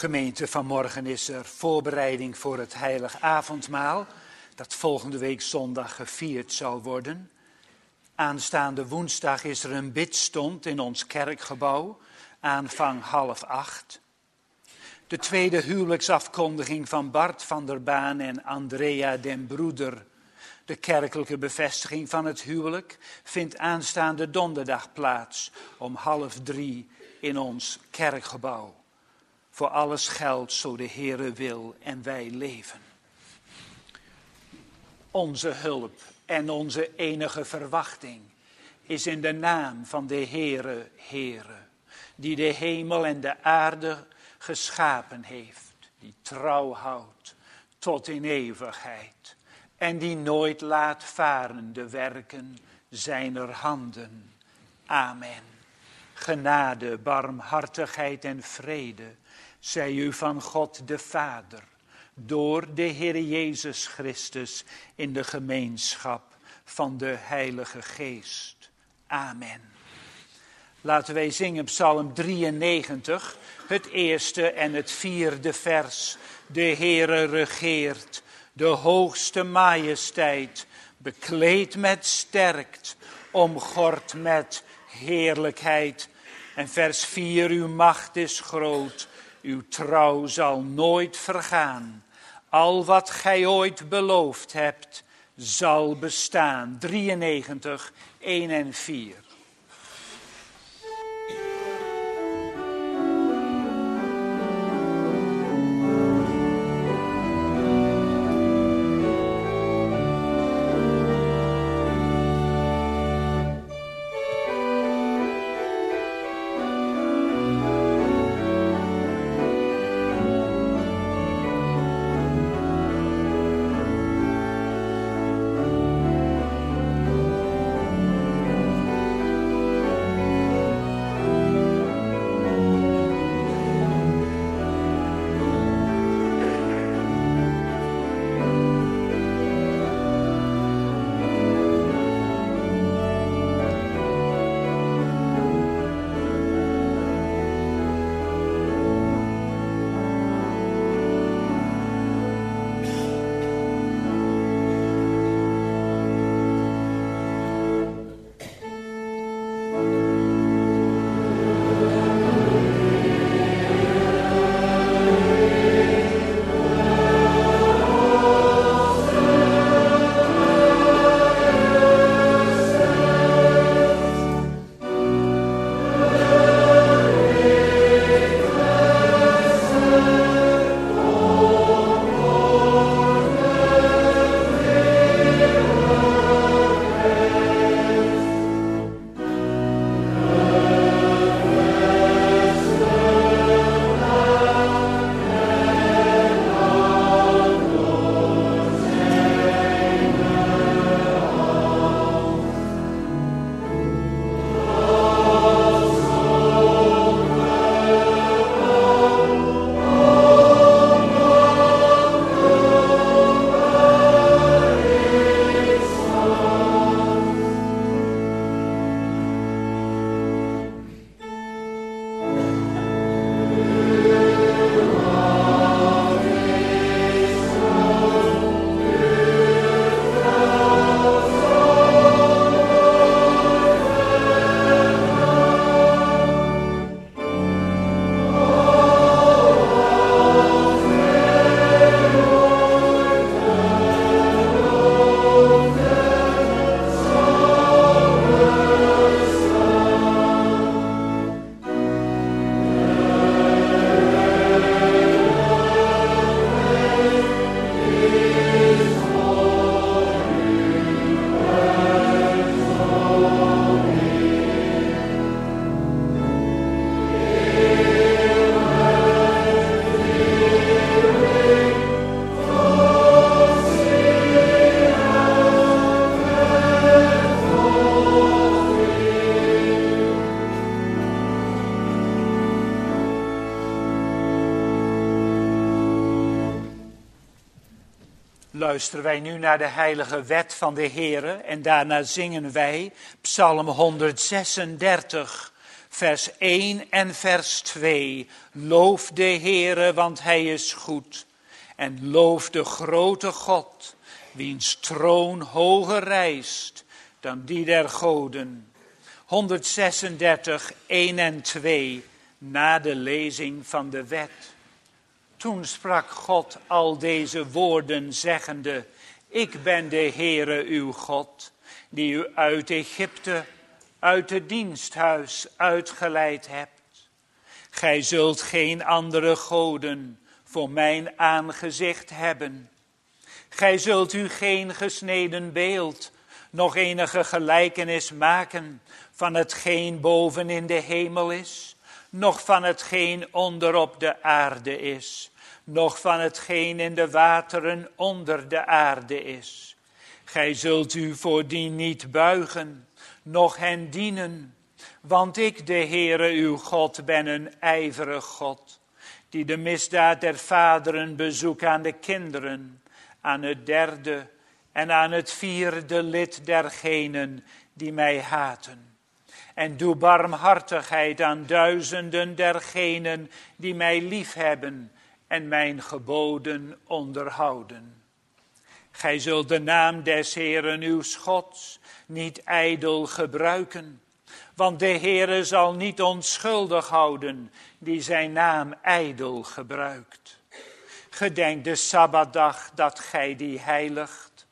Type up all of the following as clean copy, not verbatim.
Gemeente, vanmorgen is er voorbereiding voor het heilig avondmaal, dat volgende week zondag gevierd zal worden. Aanstaande woensdag is er een bidstond in ons kerkgebouw, aanvang 7:30. De tweede huwelijksafkondiging van Bart van der Baan en Andrea den Broeder, de kerkelijke bevestiging van het huwelijk, vindt aanstaande donderdag plaats om 2:30 in ons kerkgebouw. Voor alles geldt zo de Heere wil en wij leven. Onze hulp en onze enige verwachting is in de naam van de Heere, die de hemel en de aarde geschapen heeft, die trouw houdt tot in eeuwigheid en die nooit laat varen de werken zijner handen. Amen. Genade, barmhartigheid en vrede zij u van God de Vader, door de Heer Jezus Christus in de gemeenschap van de Heilige Geest. Amen. Laten wij zingen Psalm 93, het eerste en het vierde vers. De Heere regeert, de hoogste majesteit, bekleed met sterkt, omgord met heerlijkheid. En vers 4, uw macht is groot. Uw trouw zal nooit vergaan. Al wat gij ooit beloofd hebt, zal bestaan. 93, 1 en 4. Luisteren wij nu naar de heilige wet van de Heere en daarna zingen wij Psalm 136 Vers 1 en vers 2. Loof de Heere, want hij is goed. En loof de grote God, wiens troon hoger rijst dan die der goden. 136, 1 en 2, na de lezing van de wet. Toen sprak God al deze woorden, zeggende: Ik ben de Heere uw God, die u uit Egypte, uit het diensthuis uitgeleid hebt. Gij zult geen andere goden voor mijn aangezicht hebben. Gij zult u geen gesneden beeld, nog enige gelijkenis maken van hetgeen boven in de hemel is, noch van hetgeen onder op de aarde is, noch van hetgeen in de wateren onder de aarde is. Gij zult u voor die niet buigen, noch hen dienen, want ik, de Heere uw God, ben een ijverig God, die de misdaad der vaderen bezoekt aan de kinderen, aan het derde en aan het vierde lid dergenen die mij haten. En doe barmhartigheid aan duizenden dergenen die mij liefhebben en mijn geboden onderhouden. Gij zult de naam des Heeren uw Gods niet ijdel gebruiken, want de Heere zal niet onschuldig houden die zijn naam ijdel gebruikt. Gedenk de Sabbatdag dat gij die heiligt.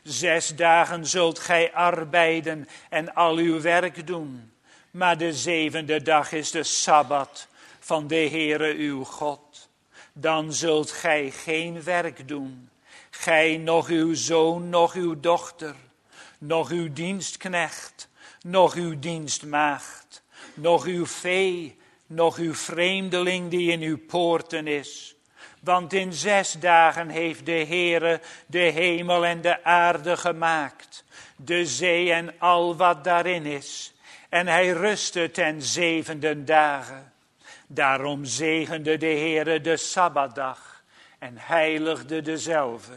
6 dagen zult gij arbeiden en al uw werk doen, maar de 7e dag is de Sabbat van de Heere uw God. Dan zult gij geen werk doen, gij, noch uw zoon, noch uw dochter, noch uw dienstknecht, noch uw dienstmaagd, noch uw vee, noch uw vreemdeling die in uw poorten is. Want in 6 dagen heeft de Heere de hemel en de aarde gemaakt, de zee en al wat daarin is. En hij rustte ten 7e dagen. Daarom zegende de Heere de Sabbatdag en heiligde dezelve.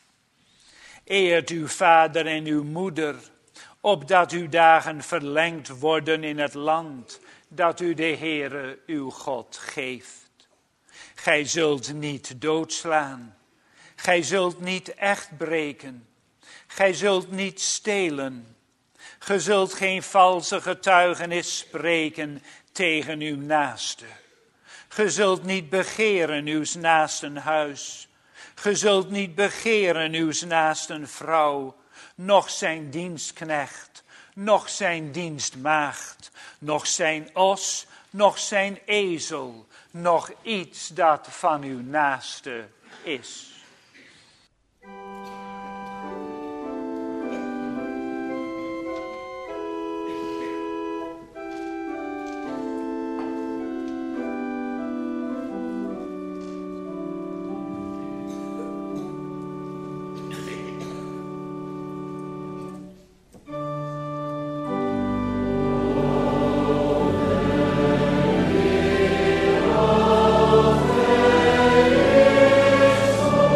Eert uw vader en uw moeder, opdat uw dagen verlengd worden in het land dat u de Heere uw God geeft. Gij zult niet doodslaan, gij zult niet echt breken, gij zult niet stelen, gij zult geen valse getuigenis spreken tegen uw naaste. Gij zult niet begeren uw naasten huis, gij zult niet begeren uw naasten vrouw, noch zijn dienstknecht, noch zijn dienstmaagd, noch zijn os, noch zijn ezel, nog iets dat van uw naaste is. Oh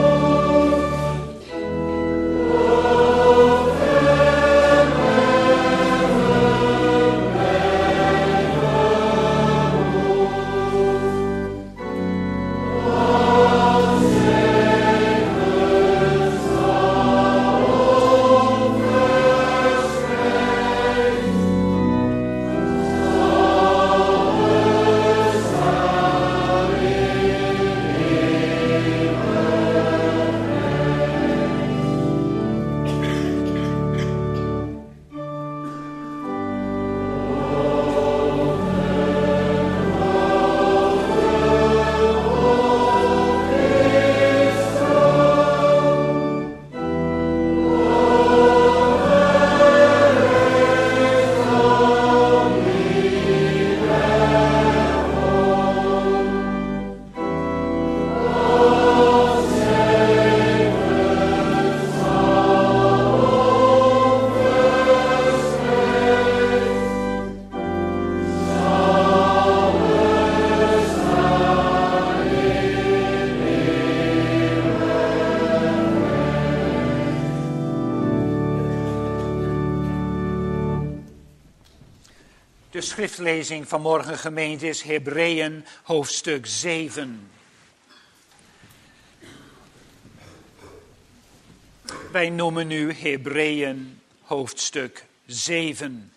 schriftlezing van morgen, gemeente, is Hebreeën hoofdstuk 7. Wij noemen nu Hebreeën hoofdstuk 7.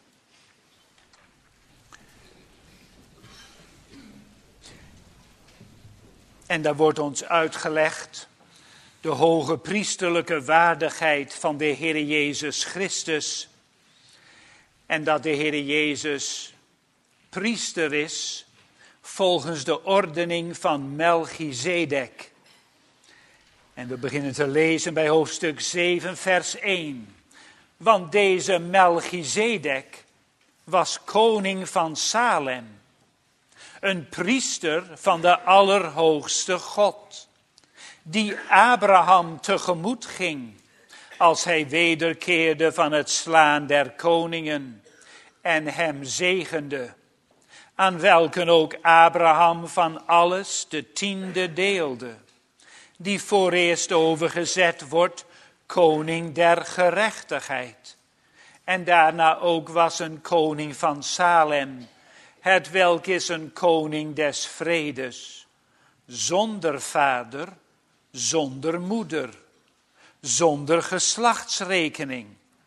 En daar wordt ons uitgelegd de hoge priesterlijke waardigheid van de Heer Jezus Christus. En dat de Heer Jezus priester is volgens de ordening van Melchizedek. En we beginnen te lezen bij hoofdstuk 7, vers 1. Want deze Melchizedek was koning van Salem, een priester van de Allerhoogste God, die Abraham tegemoet ging als hij wederkeerde van het slaan der koningen en hem zegende, aan welken ook Abraham van alles de tiende deelde, die voor eerst overgezet wordt koning der gerechtigheid. En daarna ook was een koning van Salem, hetwelk is een koning des vredes, zonder vader, zonder moeder, zonder geslachtsrekening,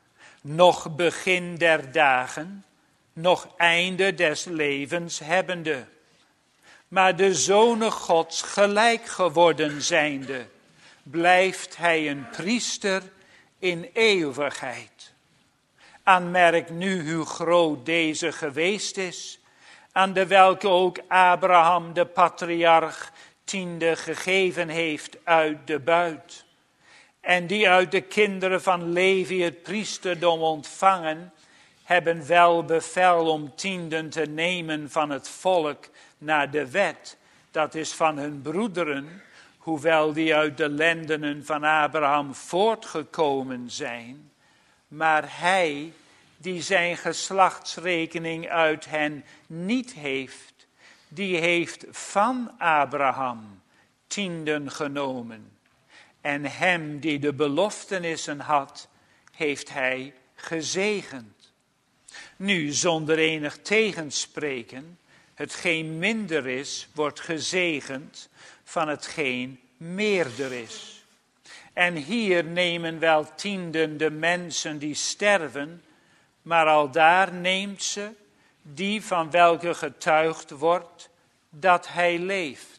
noch begin der dagen, noch einde des levens hebbende, maar de Zonen Gods gelijk geworden zijnde, blijft hij een priester in eeuwigheid. Aanmerk nu hoe groot deze geweest is, aan de welke ook Abraham de patriarch tiende gegeven heeft uit de buit. En die uit de kinderen van Levi het priesterdom ontvangen, hebben wel bevel om tienden te nemen van het volk naar de wet. Dat is van hun broederen, hoewel die uit de lendenen van Abraham voortgekomen zijn. Maar hij, die zijn geslachtsrekening uit hen niet heeft, die heeft van Abraham tienden genomen. En hem die de beloftenissen had, heeft hij gezegend. Nu, zonder enig tegenspreken, hetgeen minder is, wordt gezegend van hetgeen meerder is. En hier nemen wel tienden de mensen die sterven, maar aldaar neemt ze die van welke getuigd wordt dat hij leeft.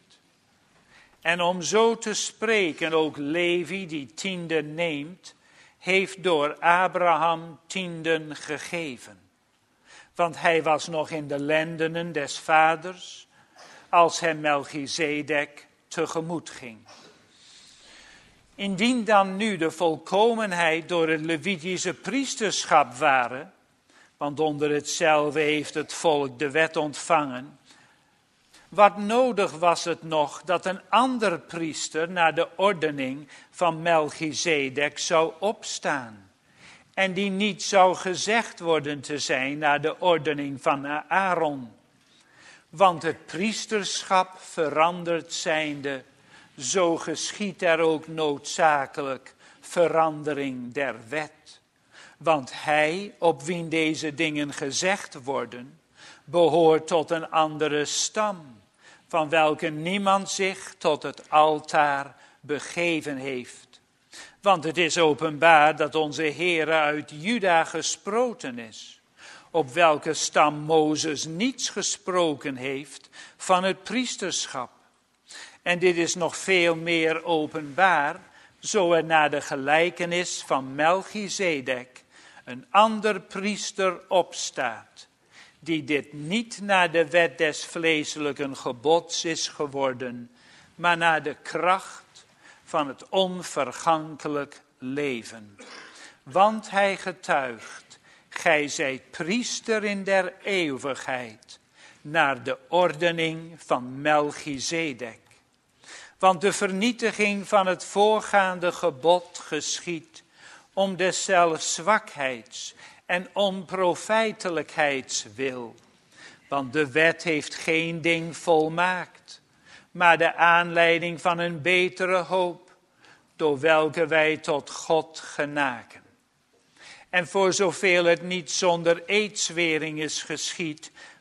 En om zo te spreken, ook Levi die tienden neemt, heeft door Abraham tienden gegeven. Want hij was nog in de lendenen des vaders, als hem Melchizedek tegemoet ging. Indien dan nu de volkomenheid door het Levitische priesterschap waren, want onder hetzelfde heeft het volk de wet ontvangen, wat nodig was het nog dat een ander priester naar de ordening van Melchizedek zou opstaan, en die niet zou gezegd worden te zijn naar de ordening van Aaron. Want het priesterschap veranderd zijnde, zo geschiedt er ook noodzakelijk verandering der wet. Want hij, op wien deze dingen gezegd worden, behoort tot een andere stam, van welke niemand zich tot het altaar begeven heeft. Want het is openbaar dat onze Heere uit Juda gesproten is, op welke stam Mozes niets gesproken heeft van het priesterschap. En dit is nog veel meer openbaar, zo er naar de gelijkenis van Melchizedek een ander priester opstaat, die dit niet naar de wet des vleeselijken gebods is geworden, maar naar de kracht van het onvergankelijk leven. Want hij getuigt, gij zijt priester in der eeuwigheid, naar de ordening van Melchizedek. Want de vernietiging van het voorgaande gebod geschiedt om deszelfs zwakheids en onprofijtelijkheids wil. Want de wet heeft geen ding volmaakt, maar de aanleiding van een betere hoop, door welke wij tot God genaken. En voor zoveel het niet zonder eedzwering is geschied,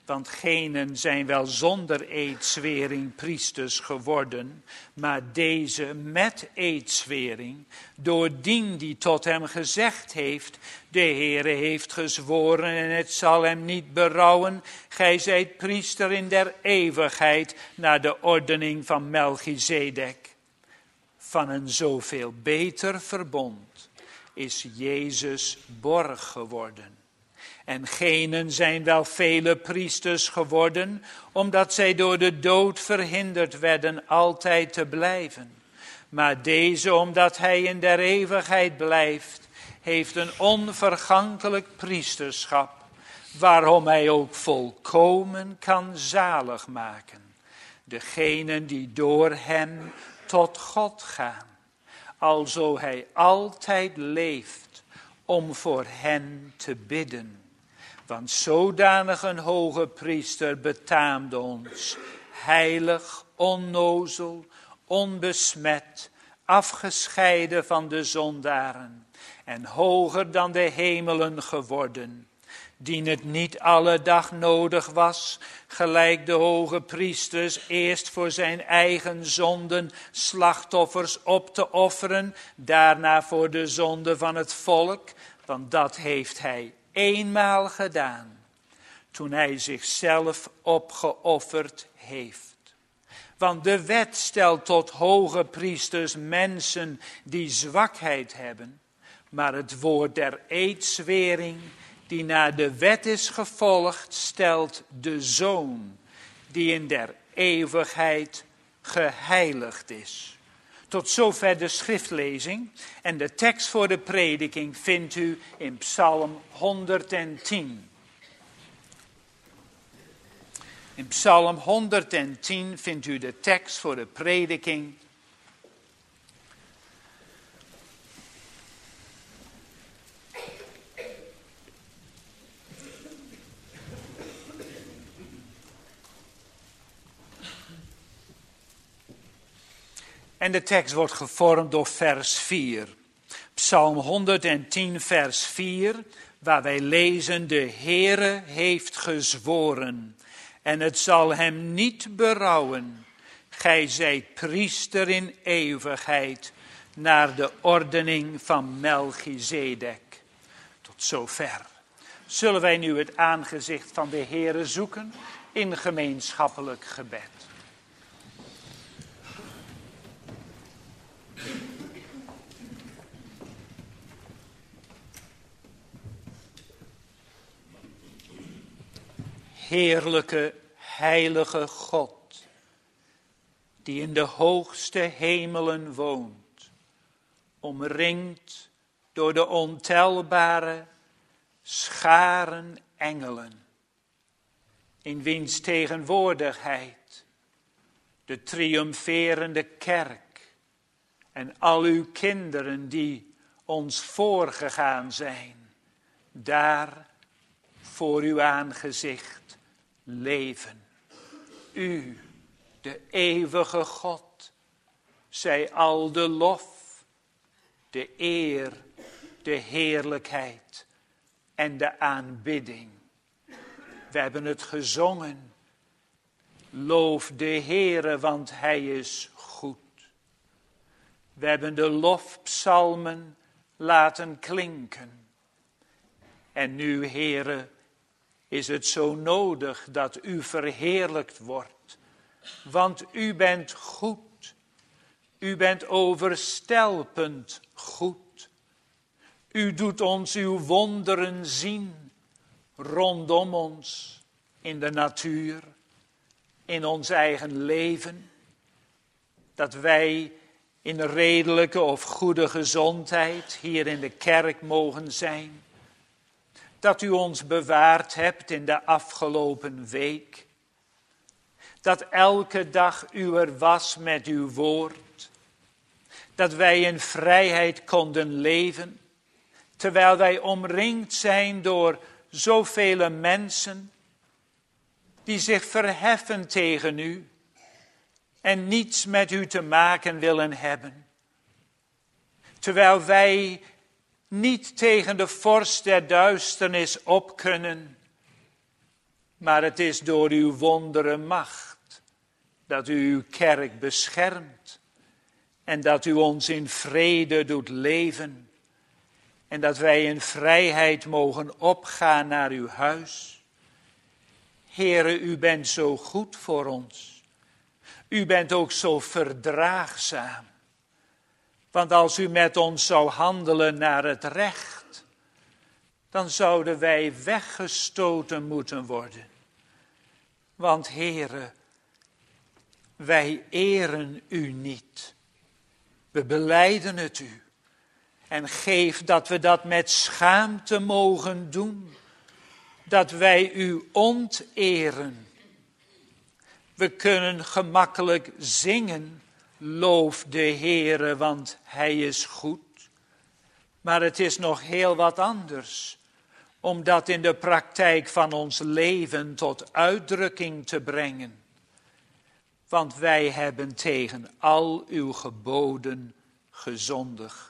Want genen zijn wel zonder eedzwering priesters geworden, maar deze met eedzwering, doordien die tot hem gezegd heeft, de Heere heeft gezworen en het zal hem niet berouwen, gij zijt priester in der eeuwigheid naar de ordening van Melchizedek. Van een zoveel beter verbond is Jezus borg geworden. En genen zijn wel vele priesters geworden, omdat zij door de dood verhinderd werden altijd te blijven. Maar deze, omdat hij in der eeuwigheid blijft, heeft een onvergankelijk priesterschap, waarom hij ook volkomen kan zalig maken. Degenen die door hem tot God gaan, alzo hij altijd leeft om voor hen te bidden. Want zodanig een hoge priester betaamde ons, heilig, onnozel, onbesmet, afgescheiden van de zondaren en hoger dan de hemelen geworden, dien het niet alle dag nodig was, gelijk de hoge priesters eerst voor zijn eigen zonden slachtoffers op te offeren, daarna voor de zonde van het volk, want dat heeft hij eenmaal gedaan, toen hij zichzelf opgeofferd heeft. Want de wet stelt tot hoge priesters mensen die zwakheid hebben, maar het woord der eedzwering, die naar de wet is gevolgd, stelt de Zoon, die in der eeuwigheid geheiligd is. Tot zover de schriftlezing. En de tekst voor de prediking vindt u in Psalm 110. In Psalm 110 vindt u de tekst voor de prediking. En de tekst wordt gevormd door vers 4. Psalm 110 vers 4, waar wij lezen: de Heere heeft gezworen en het zal hem niet berouwen. Gij zijt priester in eeuwigheid naar de ordening van Melchizedek. Tot zover. Zullen wij nu het aangezicht van de Heere zoeken in gemeenschappelijk gebed. Heerlijke, heilige God, die in de hoogste hemelen woont, omringd door de ontelbare scharen engelen, in wiens tegenwoordigheid de triomferende kerk en al uw kinderen die ons voorgegaan zijn, daar voor uw aangezicht leven. U, de eeuwige God, zij al de lof, de eer, de heerlijkheid en de aanbidding. We hebben het gezongen. Loof de Heere, want hij is goed. We hebben de lofpsalmen laten klinken. En nu, Heere, is het zo nodig dat u verheerlijkt wordt. Want u bent goed. U bent overstelpend goed. U doet ons uw wonderen zien rondom ons, in de natuur, in ons eigen leven. Dat wij in redelijke of goede gezondheid hier in de kerk mogen zijn. Dat u ons bewaard hebt in de afgelopen week. Dat elke dag u er was met uw woord. Dat wij in vrijheid konden leven. Terwijl wij omringd zijn door zoveel mensen die zich verheffen tegen u en niets met u te maken willen hebben. Terwijl wij niet tegen de vorst der duisternis op kunnen, Maar het is door uw wondere macht dat u uw kerk beschermt. En dat u ons in vrede doet leven. En dat wij in vrijheid mogen opgaan naar uw huis. Heere, u bent zo goed voor ons. U bent ook zo verdraagzaam. Want als u met ons zou handelen naar het recht, dan zouden wij weggestoten moeten worden. Want Heere, wij eren u niet. We belijden het u. En geef dat we dat met schaamte mogen doen. Dat wij u onteren. We kunnen gemakkelijk zingen. Loof de Heere, want hij is goed. Maar het is nog heel wat anders. Om dat in de praktijk van ons leven tot uitdrukking te brengen. Want wij hebben tegen al uw geboden gezondigd.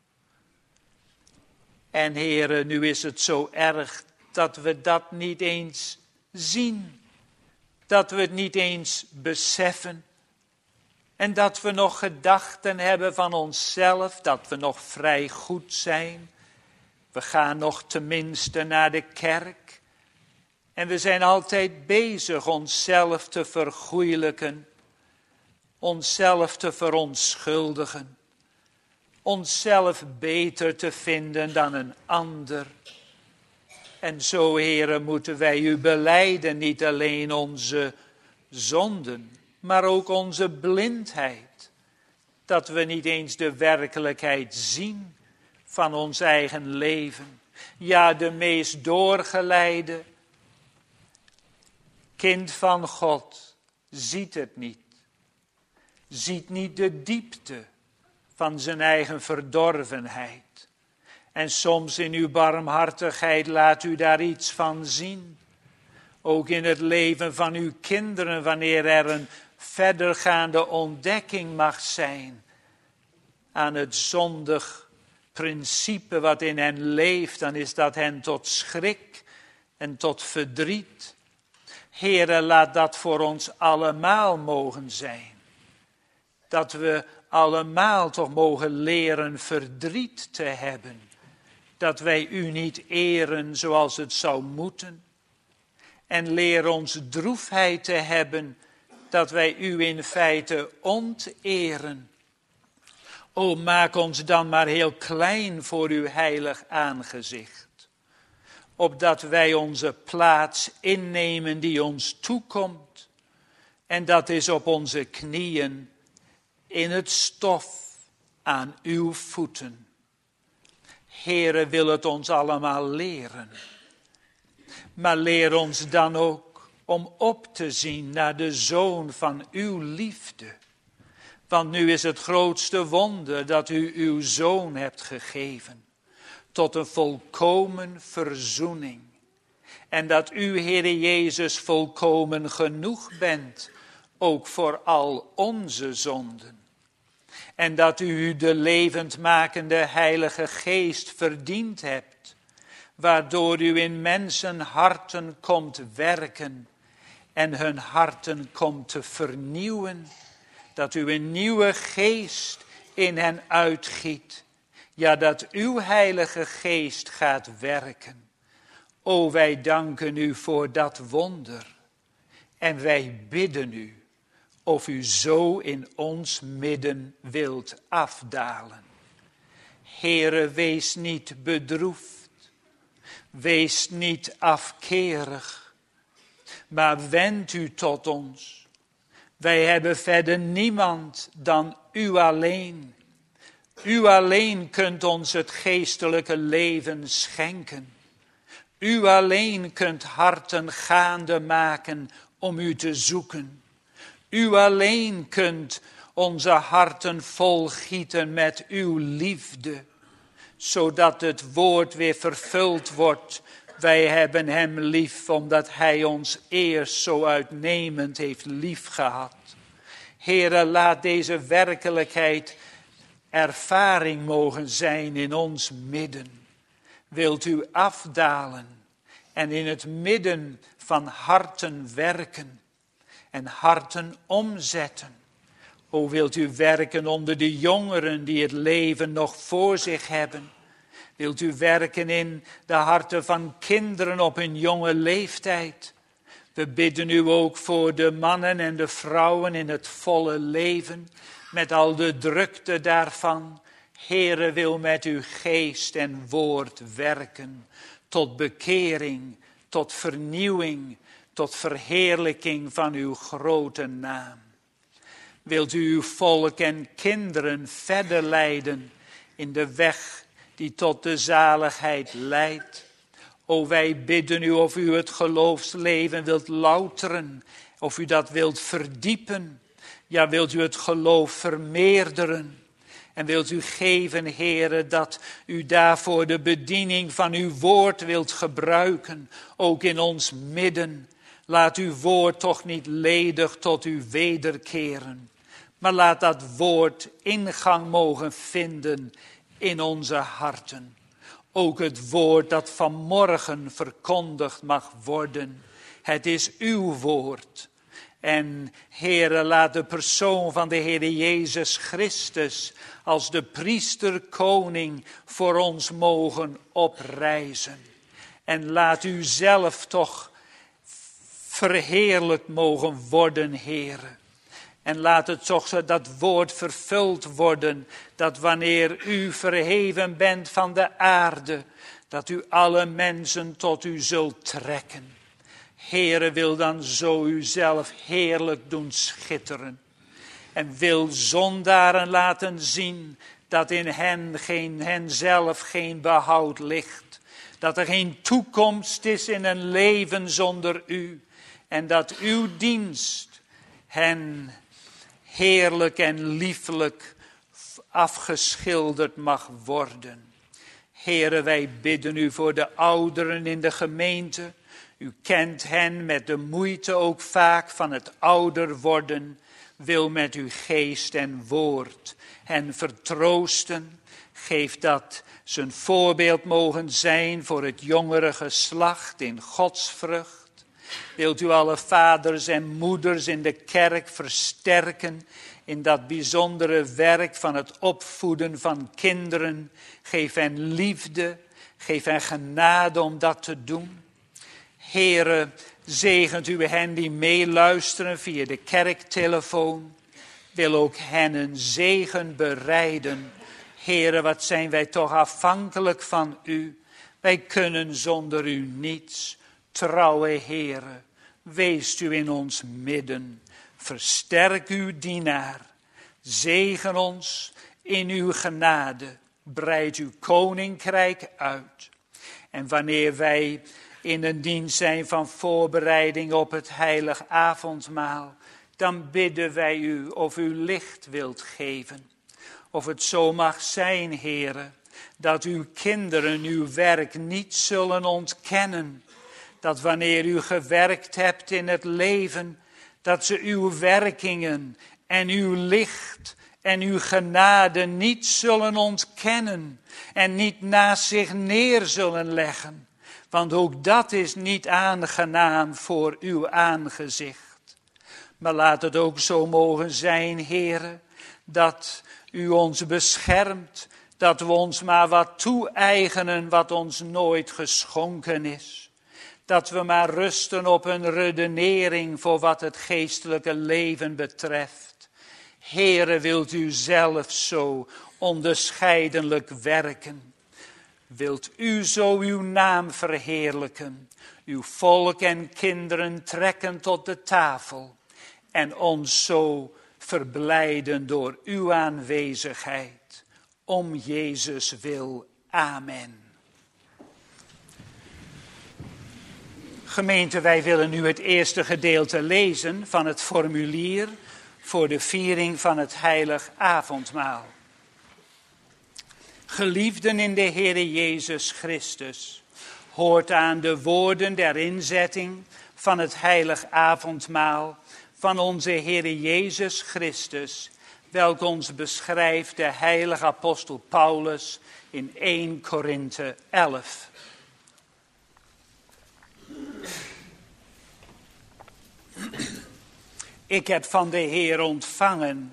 En Heere, nu is het zo erg dat we dat niet eens zien. Dat we het niet eens beseffen. En dat we nog gedachten hebben van onszelf, dat we nog vrij goed zijn. We gaan nog tenminste naar de kerk. En we zijn altijd bezig onszelf te vergoeilijken. Onszelf te verontschuldigen. Onszelf beter te vinden dan een ander. En zo, Heere, moeten wij u belijden, niet alleen onze zonden, maar ook onze blindheid. Dat we niet eens de werkelijkheid zien van ons eigen leven. Ja, de meest doorgeleide kind van God ziet het niet. Ziet niet de diepte van zijn eigen verdorvenheid. En soms in uw barmhartigheid laat u daar iets van zien. Ook in het leven van uw kinderen, wanneer er een verdergaande ontdekking mag zijn aan het zondig principe wat in hen leeft, dan is dat hen tot schrik en tot verdriet. Heere, laat dat voor ons allemaal mogen zijn. Dat we allemaal toch mogen leren verdriet te hebben. Dat wij u niet eren zoals het zou moeten. En leer ons droefheid te hebben, dat wij u in feite onteren. O, maak ons dan maar heel klein voor uw heilig aangezicht. Opdat wij onze plaats innemen die ons toekomt. En dat is op onze knieën in het stof aan uw voeten. Heere, wil het ons allemaal leren. Maar leer ons dan ook om op te zien naar de Zoon van uw liefde. Want nu is het grootste wonder dat u uw Zoon hebt gegeven. Tot een volkomen verzoening. En dat u, Heere Jezus, volkomen genoeg bent. Ook voor al onze zonden. En dat u de levendmakende Heilige Geest verdiend hebt. Waardoor u in mensen harten komt werken. En hun harten komt te vernieuwen. Dat u een nieuwe geest in hen uitgiet. Ja, dat uw Heilige Geest gaat werken. O, wij danken u voor dat wonder. En wij bidden u. Of u zo in ons midden wilt afdalen. Heere, wees niet bedroefd. Wees niet afkerig. Maar wend u tot ons. Wij hebben verder niemand dan u alleen. U alleen kunt ons het geestelijke leven schenken. U alleen kunt harten gaande maken om u te zoeken. U alleen kunt onze harten volgieten met uw liefde, zodat het woord weer vervuld wordt. Wij hebben hem lief, omdat hij ons eerst zo uitnemend heeft liefgehad. Heere, laat deze werkelijkheid ervaring mogen zijn in ons midden. Wilt u afdalen en in het midden van harten werken en harten omzetten. O, wilt u werken onder de jongeren die het leven nog voor zich hebben? Wilt u werken in de harten van kinderen op hun jonge leeftijd? We bidden u ook voor de mannen en de vrouwen in het volle leven, met al de drukte daarvan. Heere, wil met uw geest en woord werken, tot bekering, tot vernieuwing, tot verheerlijking van uw grote naam. Wilt u uw volk en kinderen verder leiden in de weg die tot de zaligheid leidt? O, wij bidden u of u het geloofsleven wilt louteren, of u dat wilt verdiepen. Ja, wilt u het geloof vermeerderen. En wilt u geven, Heere, dat u daarvoor de bediening van uw woord wilt gebruiken, ook in ons midden. Laat uw woord toch niet ledig tot u wederkeren, maar laat dat woord ingang mogen vinden in onze harten. Ook het woord dat vanmorgen verkondigd mag worden. Het is uw woord. En Heere, laat de persoon van de Heere Jezus Christus als de priester-koning voor ons mogen oprijzen. En laat u zelf toch verheerlijkt mogen worden, Heere. En laat het toch dat woord vervuld worden, dat wanneer u verheven bent van de aarde, dat u alle mensen tot u zult trekken. Heere, wil dan zo uzelf heerlijk doen schitteren. En wil zondaren laten zien dat in hen zelf geen behoud ligt. Dat er geen toekomst is in een leven zonder u. En dat uw dienst hen heerlijk en lieflijk afgeschilderd mag worden. Heere, wij bidden u voor de ouderen in de gemeente. U kent hen met de moeite ook vaak van het ouder worden. Wil met uw geest en woord hen vertroosten. Geef dat ze een voorbeeld mogen zijn voor het jongere geslacht in godsvrucht. Wilt u alle vaders en moeders in de kerk versterken in dat bijzondere werk van het opvoeden van kinderen. Geef hen liefde, geef hen genade om dat te doen. Heere, zegent u hen die meeluisteren via de kerktelefoon. Wil ook hen een zegen bereiden. Heere, wat zijn wij toch afhankelijk van u. Wij kunnen zonder u niets. Trouwe Heere, wees u in ons midden. Versterk uw dienaar. Zegen ons in uw genade. Breid uw koninkrijk uit. En wanneer wij in een dienst zijn van voorbereiding op het heilig avondmaal, dan bidden wij u of u licht wilt geven. Of het zo mag zijn, Heere, dat uw kinderen uw werk niet zullen ontkennen. Dat wanneer u gewerkt hebt in het leven, dat ze uw werkingen en uw licht en uw genade niet zullen ontkennen en niet naast zich neer zullen leggen. Want ook dat is niet aangenaam voor uw aangezicht. Maar laat het ook zo mogen zijn, Heere, dat u ons beschermt, dat we ons maar wat toe-eigenen wat ons nooit geschonken is. Dat we maar rusten op een redenering voor wat het geestelijke leven betreft. Heere, wilt u zelf zo onderscheidelijk werken. Wilt u zo uw naam verheerlijken, uw volk en kinderen trekken tot de tafel en ons zo verblijden door uw aanwezigheid. Om Jezus wil. Amen. Gemeente, wij willen nu het eerste gedeelte lezen van het formulier voor de viering van het heilig avondmaal. Geliefden in de Heere Jezus Christus, hoort aan de woorden der inzetting van het heilig avondmaal van onze Heere Jezus Christus, welk ons beschrijft de heilige apostel Paulus in 1 Korinthe 11. Ik heb van de Heer ontvangen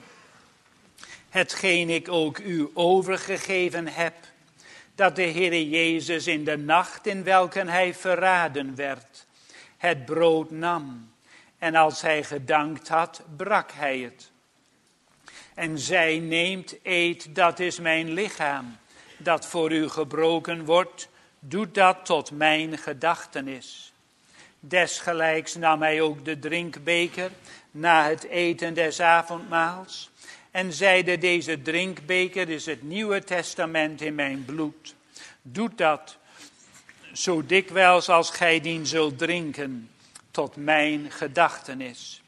hetgeen ik ook u overgegeven heb, dat de Heere Jezus in de nacht in welke hij verraden werd, het brood nam. En als hij gedankt had, brak hij het. En zei, neemt, eet, dat is mijn lichaam, dat voor u gebroken wordt. Doet dat tot mijn gedachtenis. Desgelijks nam hij ook de drinkbeker na het eten des avondmaals. En zeide, deze drinkbeker is het Nieuwe Testament in mijn bloed. Doet dat zo dikwijls als gij dien zult drinken, tot mijn gedachtenis.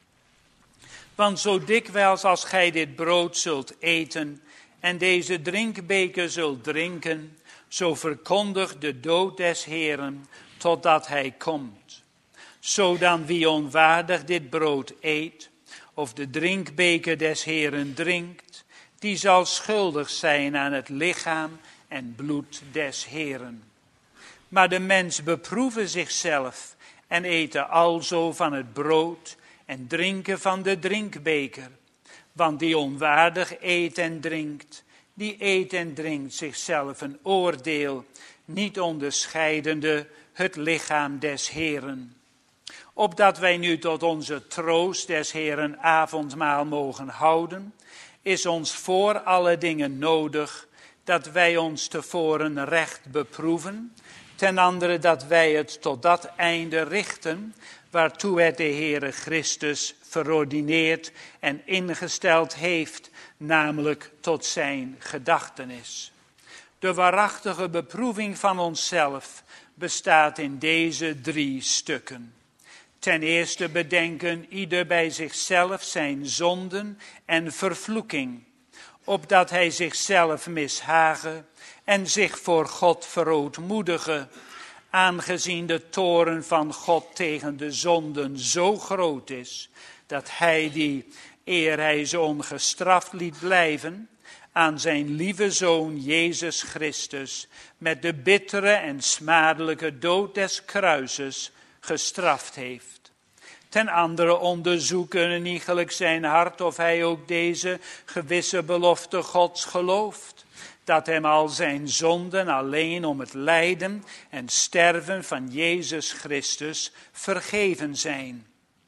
Want zo dikwijls als gij dit brood zult eten en deze drinkbeker zult drinken, zo verkondigt de dood des Heeren totdat hij komt. Zo dan wie onwaardig dit brood eet, of de drinkbeker des Heeren drinkt, die zal schuldig zijn aan het lichaam en bloed des Heeren. Maar de mens beproeve zichzelf en eten alzo van het brood en drinken van de drinkbeker. Want die onwaardig eet en drinkt, die eet en drinkt zichzelf een oordeel, niet onderscheidende het lichaam des Heeren. Opdat wij nu tot onze troost des Heeren avondmaal mogen houden, is ons voor alle dingen nodig dat wij ons tevoren recht beproeven, ten andere dat wij het tot dat einde richten, waartoe het de Heere Christus verordineerd en ingesteld heeft, namelijk tot zijn gedachtenis. De waarachtige beproeving van onszelf bestaat in deze 3 stukken. Ten eerste bedenken ieder bij zichzelf zijn zonden en vervloeking, opdat hij zichzelf mishagen en zich voor God verootmoedigen, aangezien de toorn van God tegen de zonden zo groot is, dat hij die, eer hij ze ongestraft liet blijven, aan zijn lieve Zoon Jezus Christus met de bittere en smadelijke dood des kruises gestraft heeft. Ten andere onderzoeken eniegelijk zijn hart of hij ook deze gewisse belofte Gods gelooft, dat hem al zijn zonden alleen om het lijden en sterven van Jezus Christus vergeven zijn.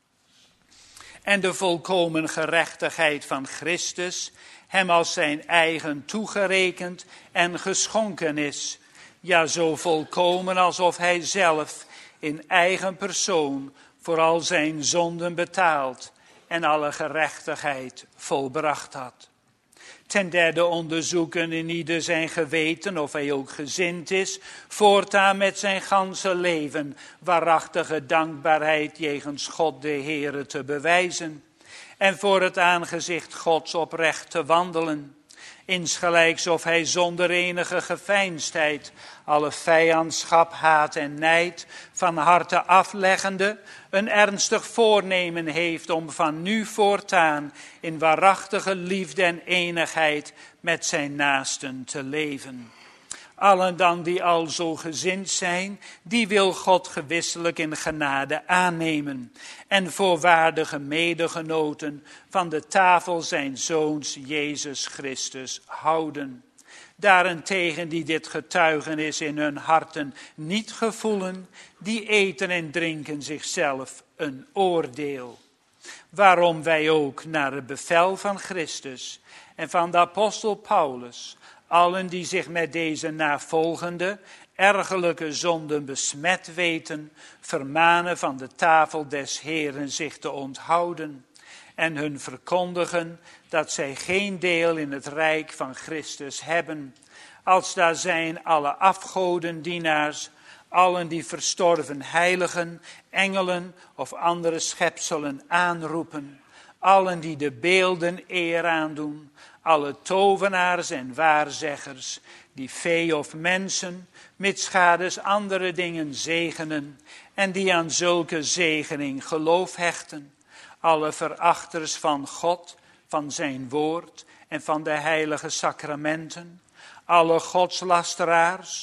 En de volkomen gerechtigheid van Christus hem als zijn eigen toegerekend en geschonken is, ja zo volkomen alsof hij zelf in eigen persoon voor al zijn zonden betaald en alle gerechtigheid volbracht had. Ten derde onderzoeken in ieder zijn geweten of hij ook gezind is voortaan met zijn ganse leven waarachtige dankbaarheid jegens God de Heere te bewijzen en voor het aangezicht Gods oprecht te wandelen. Insgelijks of hij zonder enige geveinsdheid alle vijandschap, haat en nijd van harte afleggende een ernstig voornemen heeft om van nu voortaan in waarachtige liefde en eenigheid met zijn naasten te leven. Allen dan die al zo gezind zijn, die wil God gewisselijk in genade aannemen en voor waardige medegenoten van de tafel zijn Zoons Jezus Christus houden. Daarentegen die dit getuigenis in hun harten niet gevoelen, die eten en drinken zichzelf een oordeel. Waarom wij ook naar het bevel van Christus en van de apostel Paulus, allen die zich met deze navolgende, ergerlijke zonden besmet weten, vermanen van de tafel des Heeren zich te onthouden en hun verkondigen dat zij geen deel in het rijk van Christus hebben, als daar zijn alle afgodendienaars, allen die verstorven heiligen, engelen of andere schepselen aanroepen, allen die de beelden eer aandoen, alle tovenaars en waarzeggers, die vee of mensen, mitsgades andere dingen zegenen en die aan zulke zegening geloof hechten, alle verachters van God, van zijn woord en van de heilige sacramenten, alle godslasteraars,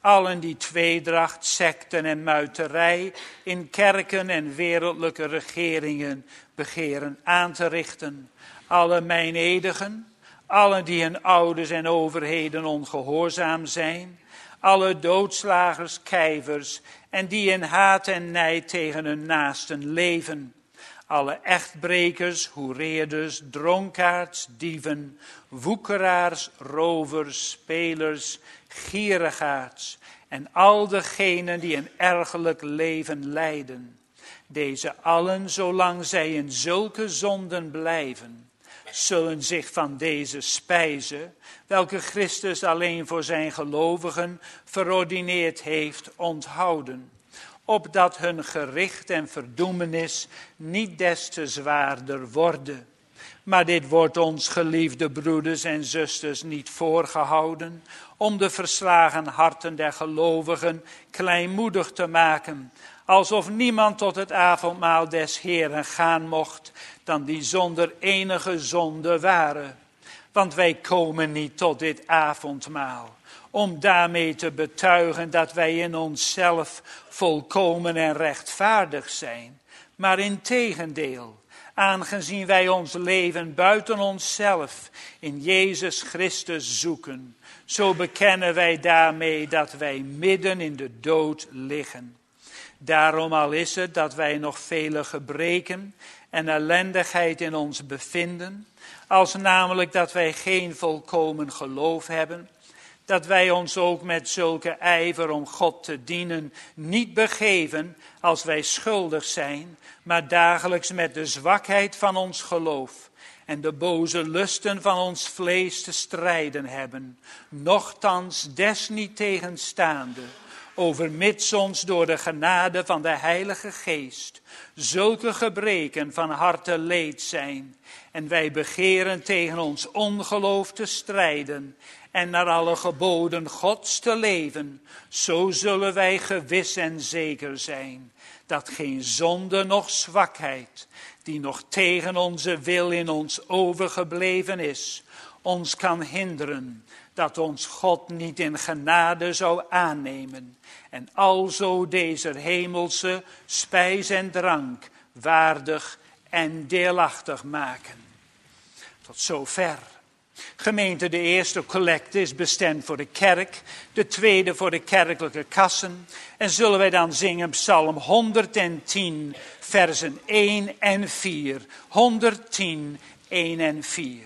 allen die tweedracht, sekten en muiterij in kerken en wereldlijke regeringen begeren aan te richten. Alle mijnedigen, allen die hun ouders en overheden ongehoorzaam zijn, alle doodslagers, kijvers en die in haat en nijd tegen hun naasten leven. Alle echtbrekers, hoereerders, dronkaards, dieven, woekeraars, rovers, spelers, gierigaards en al degenen die een ergerlijk leven leiden. Deze allen, zolang zij in zulke zonden blijven, zullen zich van deze spijze, welke Christus alleen voor zijn gelovigen verordineerd heeft, onthouden, opdat hun gericht en verdoemenis niet des te zwaarder worden. Maar dit wordt ons, geliefde broeders en zusters, niet voorgehouden, om de verslagen harten der gelovigen kleinmoedig te maken, alsof niemand tot het avondmaal des Heeren gaan mocht, dan die zonder enige zonde waren. Want wij komen niet tot dit avondmaal om daarmee te betuigen dat wij in onszelf volkomen en rechtvaardig zijn. Maar integendeel, aangezien wij ons leven buiten onszelf in Jezus Christus zoeken, zo bekennen wij daarmee dat wij midden in de dood liggen. Daarom al is het dat wij nog vele gebreken en ellendigheid in ons bevinden, als namelijk dat wij geen volkomen geloof hebben, dat wij ons ook met zulke ijver om God te dienen niet begeven als wij schuldig zijn, maar dagelijks met de zwakheid van ons geloof en de boze lusten van ons vlees te strijden hebben, nochtans desniettegenstaande, overmits ons door de genade van de Heilige Geest zulke gebreken van harte leed zijn, en wij begeren tegen ons ongeloof te strijden en naar alle geboden Gods te leven, zo zullen wij gewis en zeker zijn dat geen zonde noch zwakheid, die nog tegen onze wil in ons overgebleven is, ons kan hinderen dat ons God niet in genade zou aannemen en alzo deze hemelse spijs en drank waardig en deelachtig maken. Tot zover. Gemeente, de eerste collecte is bestemd voor de kerk, de tweede voor de kerkelijke kassen. En zullen wij dan zingen Psalm 110, versen 1 en 4. 110, 1 en 4.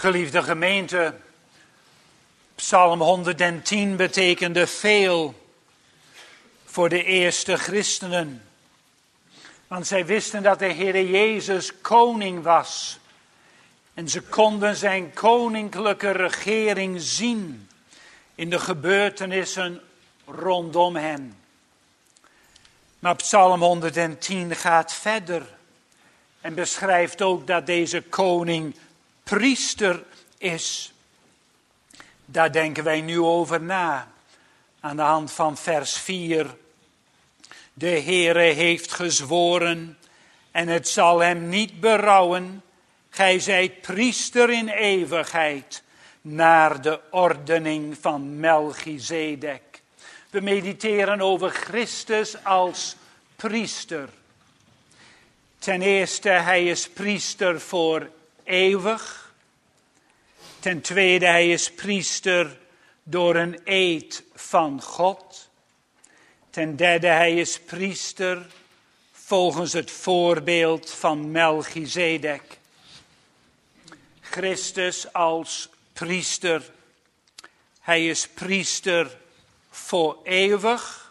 Geliefde gemeente, Psalm 110 betekende veel voor de eerste christenen. Want zij wisten dat de Heer Jezus koning was. En ze konden zijn koninklijke regering zien in de gebeurtenissen rondom hen. Maar Psalm 110 gaat verder en beschrijft ook dat deze koning priester is. Daar denken wij nu over na, aan de hand van vers 4. De Heere heeft gezworen en het zal hem niet berouwen. Gij zijt priester in eeuwigheid, naar de ordening van Melchizedek. We mediteren over Christus als priester. Ten eerste, hij is priester voor eeuwig. Ten tweede, hij is priester door een eed van God. Ten derde, hij is priester volgens het voorbeeld van Melchizedek. Christus als priester. Hij is priester voor eeuwig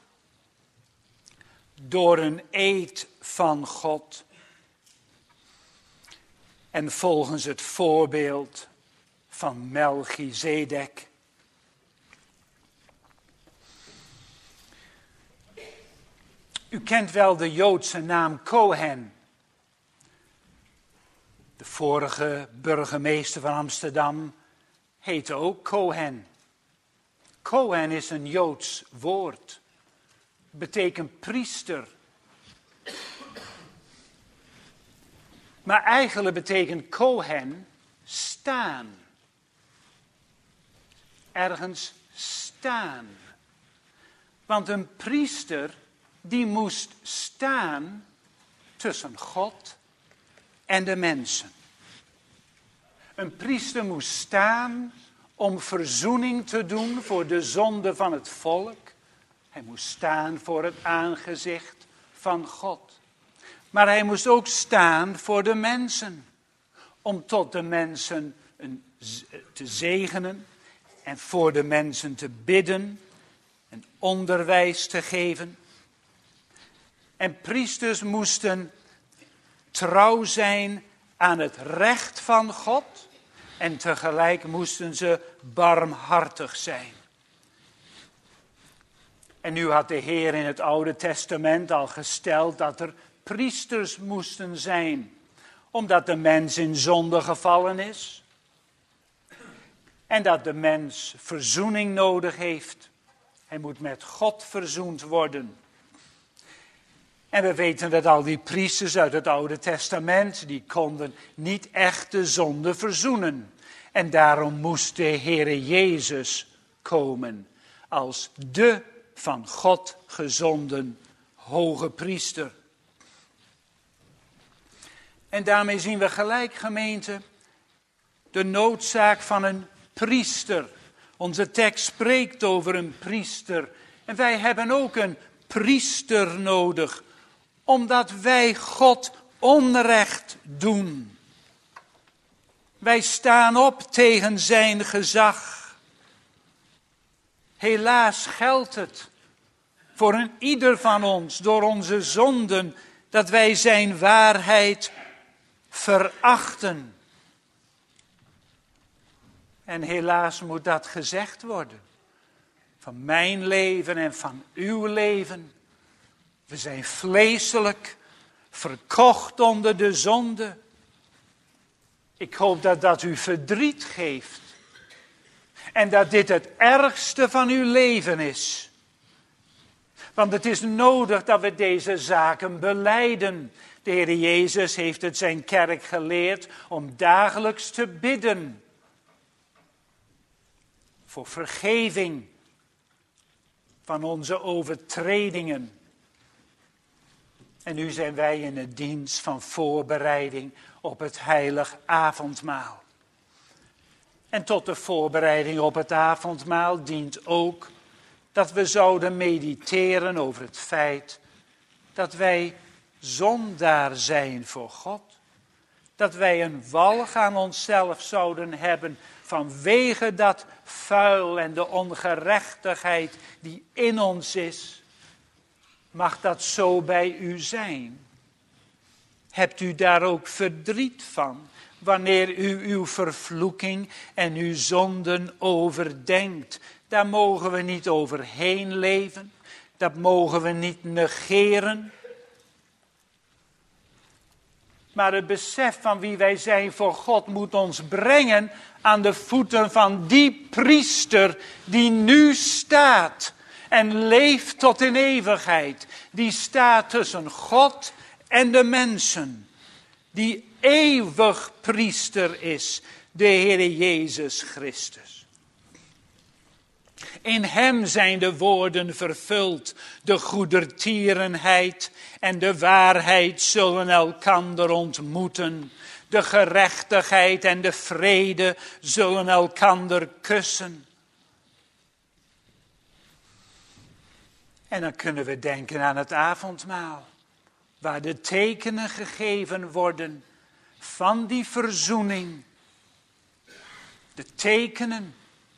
door een eed van God. En volgens het voorbeeld van Melchizedek. U kent wel de Joodse naam Cohen. De vorige burgemeester van Amsterdam heette ook Cohen. Cohen is een Joods woord. Betekent priester. Maar eigenlijk betekent Cohen staan. Ergens staan. Want een priester die moest staan tussen God en de mensen. Een priester moest staan om verzoening te doen voor de zonde van het volk. Hij moest staan voor het aangezicht van God. Maar hij moest ook staan voor de mensen. Om tot de mensen te zegenen en voor de mensen te bidden en onderwijs te geven. En priesters moesten trouw zijn aan het recht van God en tegelijk moesten ze barmhartig zijn. En nu had de Heer in het Oude Testament al gesteld dat er priesters moesten zijn, omdat de mens in zonde gevallen is en dat de mens verzoening nodig heeft. Hij moet met God verzoend worden. En we weten dat al die priesters uit het Oude Testament, die konden niet echt de zonde verzoenen. En daarom moest de Heere Jezus komen als de van God gezonden hoge priester. En daarmee zien we gelijk, gemeente, de noodzaak van een priester. Onze tekst spreekt over een priester. En wij hebben ook een priester nodig, omdat wij God onrecht doen. Wij staan op tegen zijn gezag. Helaas geldt het voor een ieder van ons door onze zonden dat wij zijn waarheid verachten. En helaas moet dat gezegd worden. Van mijn leven en van uw leven. We zijn vleeselijk, verkocht onder de zonde. Ik hoop dat dat u verdriet geeft. En dat dit het ergste van uw leven is. Want het is nodig dat we deze zaken belijden. De Heer Jezus heeft het zijn kerk geleerd om dagelijks te bidden. Voor vergeving van onze overtredingen. En nu zijn wij in de dienst van voorbereiding op het heilig avondmaal. En tot de voorbereiding op het avondmaal dient ook dat we zouden mediteren over het feit dat wij zondaar zijn voor God. Dat wij een walg aan onszelf zouden hebben vanwege dat vuil en de ongerechtigheid die in ons is. Mag dat zo bij u zijn? Hebt u daar ook verdriet van, wanneer u uw vervloeking en uw zonden overdenkt? Daar mogen we niet overheen leven, dat mogen we niet negeren. Maar het besef van wie wij zijn voor God moet ons brengen aan de voeten van die priester die nu staat en leeft tot in eeuwigheid. Die staat tussen God en de mensen. Die eeuwig priester is, de Heere Jezus Christus. In hem zijn de woorden vervuld, de goedertierenheid en de waarheid zullen elkander ontmoeten. De gerechtigheid en de vrede zullen elkander kussen. En dan kunnen we denken aan het avondmaal, waar de tekenen gegeven worden van die verzoening. De tekenen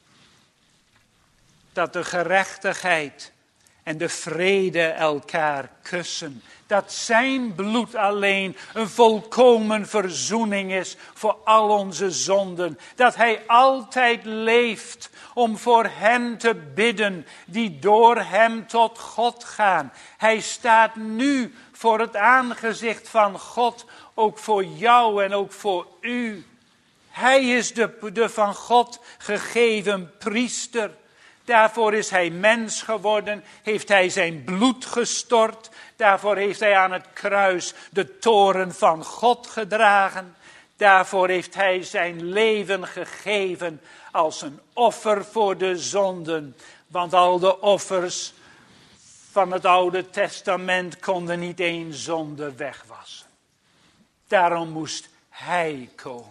dat de gerechtigheid en de vrede elkaar kussen. Dat zijn bloed alleen een volkomen verzoening is voor al onze zonden. Dat hij altijd leeft om voor hen te bidden die door hem tot God gaan. Hij staat nu voor het aangezicht van God, ook voor jou en ook voor u. Hij is de van God gegeven priester. Daarvoor is hij mens geworden, heeft hij zijn bloed gestort. Daarvoor heeft hij aan het kruis de toorn van God gedragen. Daarvoor heeft hij zijn leven gegeven als een offer voor de zonden. Want al de offers van het Oude Testament konden niet één zonde wegwassen. Daarom moest hij komen.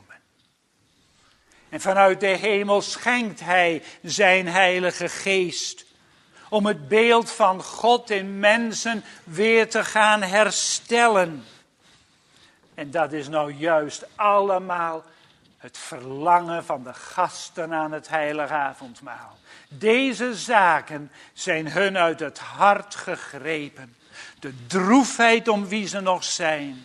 En vanuit de hemel schenkt hij zijn heilige geest. Om het beeld van God in mensen weer te gaan herstellen. En dat is nou juist allemaal het verlangen van de gasten aan het heilige avondmaal. Deze zaken zijn hun uit het hart gegrepen. De droefheid om wie ze nog zijn.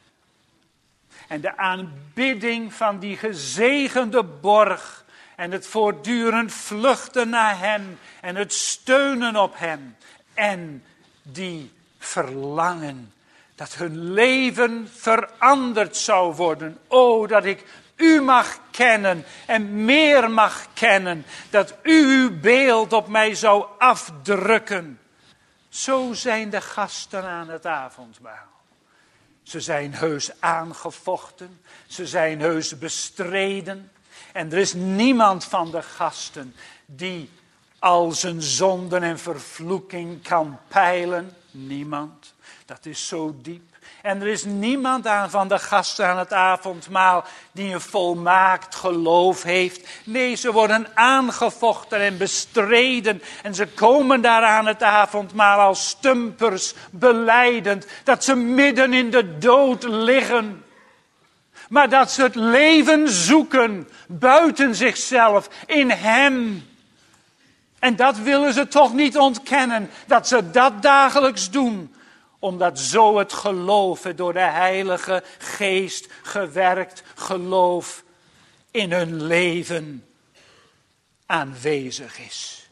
En de aanbidding van die gezegende borg. En het voortdurend vluchten naar hem. En het steunen op hem. En die verlangen dat hun leven veranderd zou worden. O, dat ik u mag kennen en meer mag kennen. Dat u uw beeld op mij zou afdrukken. Zo zijn de gasten aan het avondmaal. Ze zijn heus aangevochten. Ze zijn heus bestreden. En er is niemand van de gasten die al zijn zonden en vervloeking kan peilen. Niemand. Dat is zo diep. En er is niemand van de gasten aan het avondmaal die een volmaakt geloof heeft. Nee, ze worden aangevochten en bestreden. En ze komen daar aan het avondmaal als stumpers, belijdend dat ze midden in de dood liggen. Maar dat ze het leven zoeken buiten zichzelf, in hem. En dat willen ze toch niet ontkennen, dat ze dat dagelijks doen. Omdat zo het geloof, het door de Heilige Geest gewerkt geloof in hun leven aanwezig is.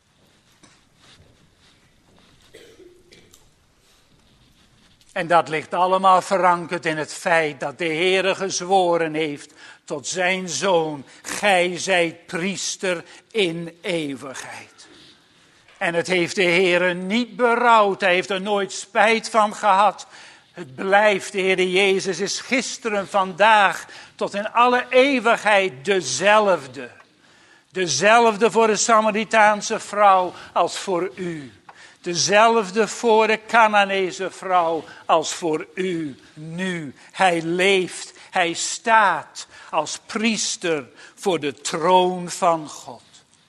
En dat ligt allemaal verankerd in het feit dat de Heere gezworen heeft tot zijn Zoon. Gij zijt priester in eeuwigheid. En het heeft de Heere niet berouwd. Hij heeft er nooit spijt van gehad. Het blijft, de Heere Jezus is gisteren, vandaag, tot in alle eeuwigheid dezelfde. Dezelfde voor de Samaritaanse vrouw als voor u. Dezelfde voor de Canaanese vrouw als voor u nu. Hij leeft, hij staat als priester voor de troon van God.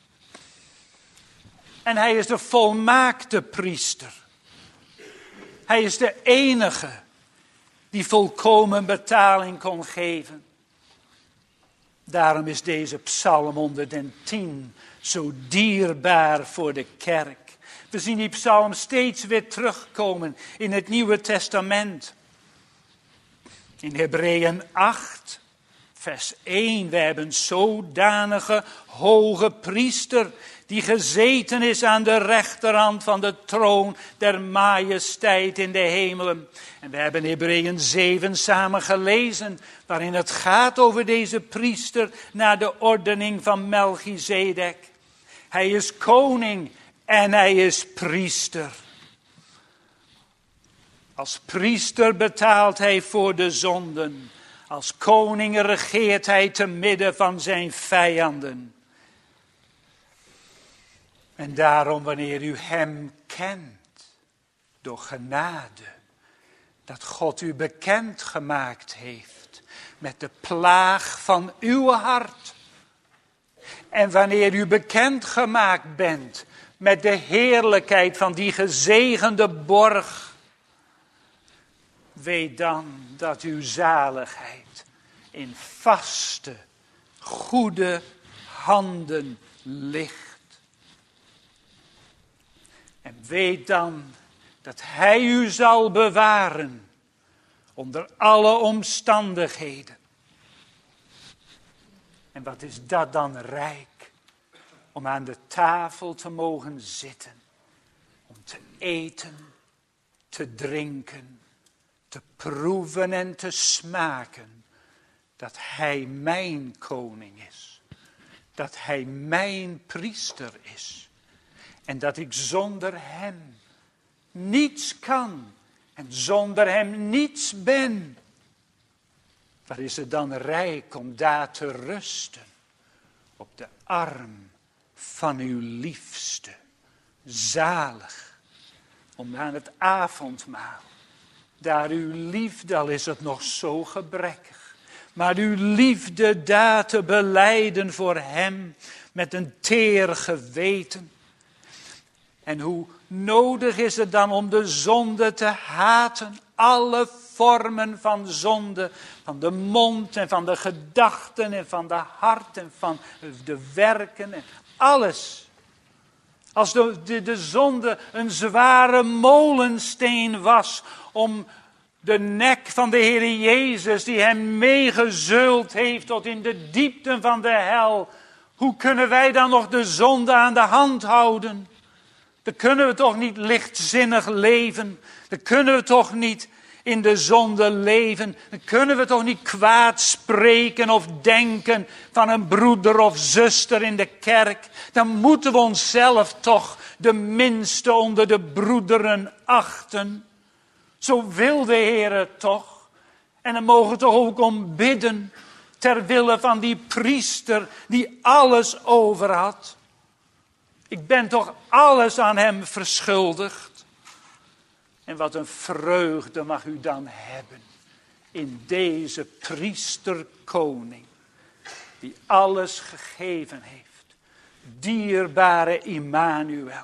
En hij is de volmaakte priester. Hij is de enige die volkomen betaling kon geven. Daarom is deze Psalm 110 zo dierbaar voor de kerk. We zien die psalm steeds weer terugkomen in het Nieuwe Testament. In Hebreeën 8, vers 1. We hebben een zodanige hoge priester die gezeten is aan de rechterhand van de troon der majesteit in de hemelen. En we hebben Hebreeën 7 samen gelezen, waarin het gaat over deze priester naar de ordening van Melchizedek. Hij is koning en hij is priester. Als priester betaalt hij voor de zonden. Als koning regeert hij te midden van zijn vijanden. En daarom, wanneer u hem kent, door genade, dat God u bekend gemaakt heeft met de plaag van uw hart. En wanneer u bekend gemaakt bent met de heerlijkheid van die gezegende borg, weet dan dat uw zaligheid in vaste, goede handen ligt. En weet dan dat hij u zal bewaren onder alle omstandigheden. En wat is dat dan rijk, om aan de tafel te mogen zitten, om te eten, te drinken, te proeven en te smaken, dat hij mijn koning is, dat hij mijn priester is. En dat ik zonder hem niets kan en zonder hem niets ben. Wat is het dan rijk om daar te rusten op de arm van uw liefste. Zalig om aan het avondmaal, daar uw liefde, al is het nog zo gebrekkig, maar uw liefde daar te belijden voor hem met een teer geweten. En hoe nodig is het dan om de zonde te haten? Alle vormen van zonde, van de mond en van de gedachten en van de hart en van de werken en alles. Als de zonde een zware molensteen was om de nek van de Heer Jezus, die hem meegezeuld heeft tot in de diepten van de hel. Hoe kunnen wij dan nog de zonde aan de hand houden? Dan kunnen we toch niet lichtzinnig leven. Dan kunnen we toch niet in de zonde leven. Dan kunnen we toch niet kwaad spreken of denken van een broeder of zuster in de kerk. Dan moeten we onszelf toch de minste onder de broederen achten. Zo wil de Heer het toch. En dan mogen we toch ook om bidden ter wille van die priester die alles over had. Ik ben toch alles aan hem verschuldigd. En wat een vreugde mag u dan hebben in deze priesterkoning die alles gegeven heeft. Dierbare Immanuel,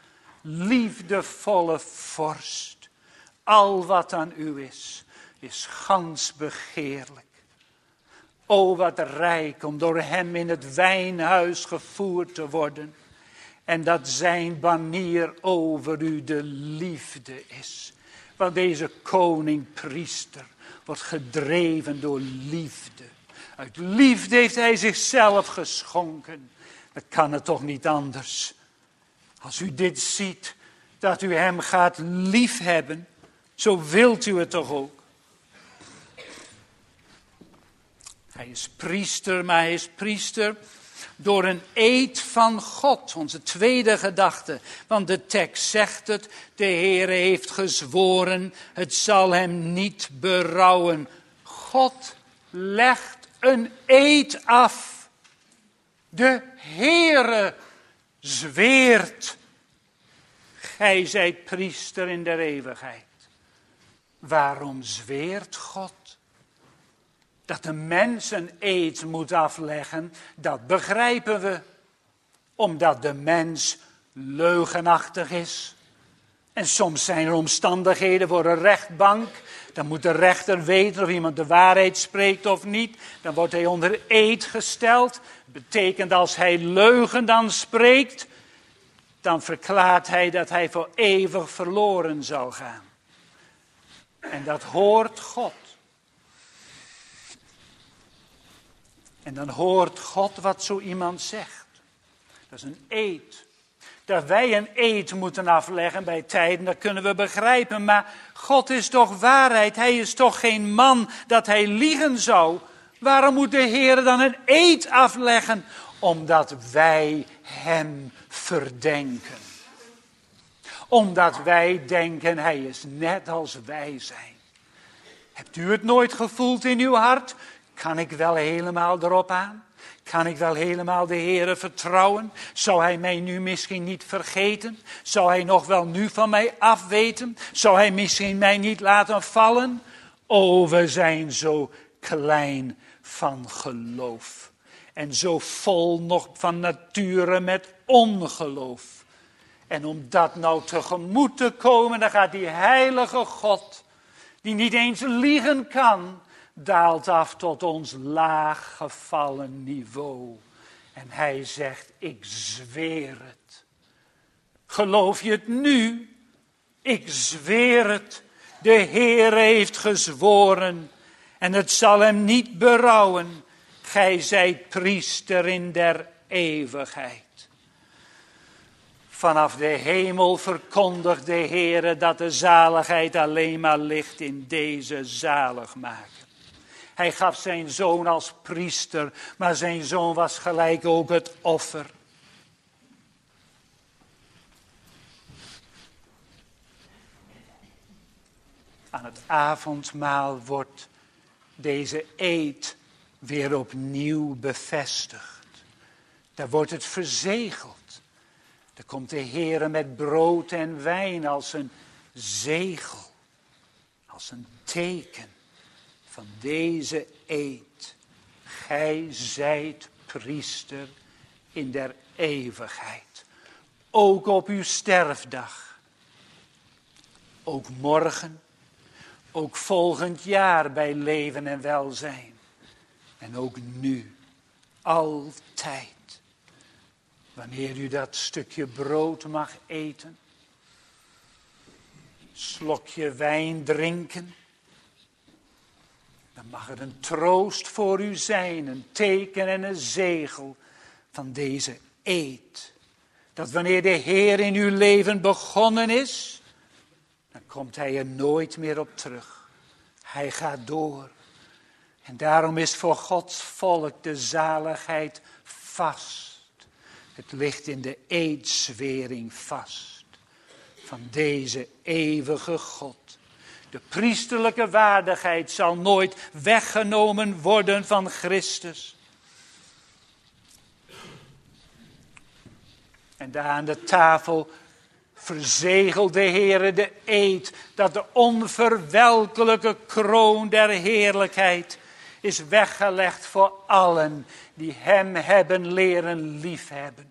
liefdevolle vorst, al wat aan u is gans begeerlijk. O, wat rijk om door hem in het wijnhuis gevoerd te worden. En dat zijn banier over u de liefde is. Want deze koning-priester wordt gedreven door liefde. Uit liefde heeft hij zichzelf geschonken. Dan kan het toch niet anders. Als u dit ziet, dat u hem gaat liefhebben, zo wilt u het toch ook. Hij is priester, maar hij is priester door een eed van God. Onze tweede gedachte. Want de tekst zegt het. De Heere heeft gezworen. Het zal hem niet berouwen. God legt een eed af. De Heere zweert. Gij zijt priester in der eeuwigheid. Waarom zweert God? Dat een mens een eed moet afleggen, dat begrijpen we. Omdat de mens leugenachtig is. En soms zijn er omstandigheden voor een rechtbank. Dan moet de rechter weten of iemand de waarheid spreekt of niet. Dan wordt hij onder eed gesteld. Dat betekent als hij leugen dan spreekt, dan verklaart hij dat hij voor eeuwig verloren zal gaan. En dat hoort God. En dan hoort God wat zo iemand zegt. Dat is een eed. Dat wij een eed moeten afleggen bij tijden, dat kunnen we begrijpen. Maar God is toch waarheid. Hij is toch geen man dat hij liegen zou. Waarom moet de Heer dan een eed afleggen? Omdat wij hem verdenken. Omdat wij denken, hij is net als wij zijn. Hebt u het nooit gevoeld in uw hart? Kan ik wel helemaal erop aan? Kan ik wel helemaal de Heere vertrouwen? Zou hij mij nu misschien niet vergeten? Zou hij nog wel nu van mij afweten? Zou hij misschien mij niet laten vallen? O, we zijn zo klein van geloof. En zo vol nog van nature met ongeloof. En om dat nou tegemoet te komen, dan gaat die heilige God, die niet eens liegen kan, daalt af tot ons laag gevallen niveau. En hij zegt, ik zweer het. Geloof je het nu? Ik zweer het. De Heer heeft gezworen en het zal hem niet berouwen. Gij zijt priester in der eeuwigheid. Vanaf de hemel verkondigt de Heer dat de zaligheid alleen maar ligt in deze zaligmaker. Hij gaf zijn zoon als priester, maar zijn zoon was gelijk ook het offer. Aan het avondmaal wordt deze eed weer opnieuw bevestigd. Daar wordt het verzegeld. Daar komt de Heer met brood en wijn als een zegel, als een teken van deze eed. Gij zijt priester in der eeuwigheid. Ook op uw sterfdag. Ook morgen. Ook volgend jaar bij leven en welzijn. En ook nu. Altijd. Wanneer u dat stukje brood mag eten. Slokje wijn drinken. Dan mag het een troost voor u zijn, een teken en een zegel van deze eed. Dat wanneer de Heer in uw leven begonnen is, dan komt hij er nooit meer op terug. Hij gaat door. En daarom is voor Gods volk de zaligheid vast. Het ligt in de eedzwering vast van deze eeuwige God. De priesterlijke waardigheid zal nooit weggenomen worden van Christus. En daar aan de tafel verzegelt de Heere de eed dat de onverwelkelijke kroon der heerlijkheid is weggelegd voor allen die hem hebben leren liefhebben.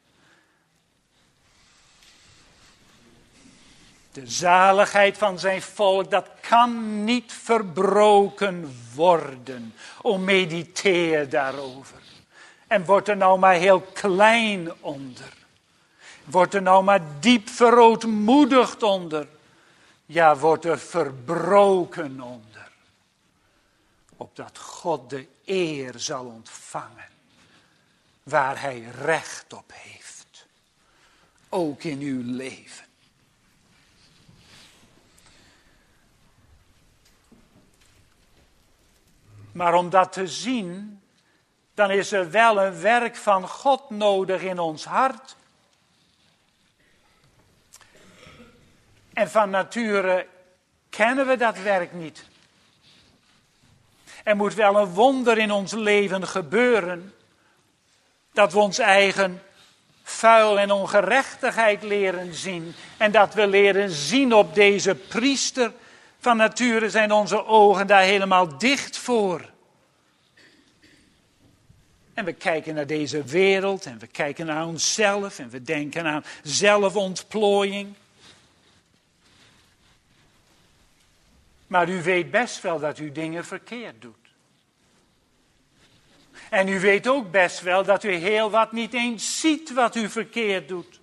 De zaligheid van zijn volk, dat kan niet verbroken worden. O, mediteer daarover. En word er nou maar heel klein onder. Word er nou maar diep verootmoedigd onder. Ja, word er verbroken onder. Opdat God de eer zal ontvangen. Waar hij recht op heeft. Ook in uw leven. Maar om dat te zien, dan is er wel een werk van God nodig in ons hart. En van nature kennen we dat werk niet. Er moet wel een wonder in ons leven gebeuren, dat we ons eigen vuil en ongerechtigheid leren zien. En dat we leren zien op deze priester. Van nature zijn onze ogen daar helemaal dicht voor. En we kijken naar deze wereld en we kijken naar onszelf en we denken aan zelfontplooiing. Maar u weet best wel dat u dingen verkeerd doet. En u weet ook best wel dat u heel wat niet eens ziet wat u verkeerd doet.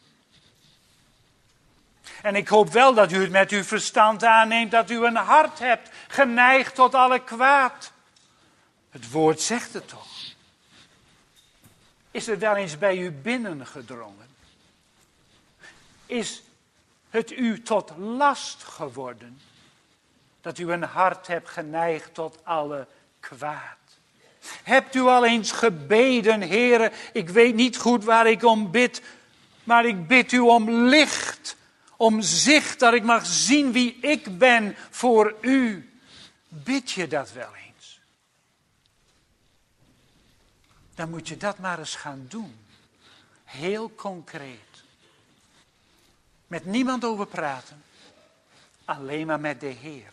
En ik hoop wel dat u het met uw verstand aanneemt, dat u een hart hebt, geneigd tot alle kwaad. Het woord zegt het toch. Is het wel eens bij u binnengedrongen? Is het u tot last geworden, dat u een hart hebt geneigd tot alle kwaad? Hebt u al eens gebeden, Heere, ik weet niet goed waar ik om bid, maar ik bid u om licht, om zicht, dat ik mag zien wie ik ben voor u. Bid je dat wel eens? Dan moet je dat maar eens gaan doen. Heel concreet. Met niemand over praten. Alleen maar met de Heere.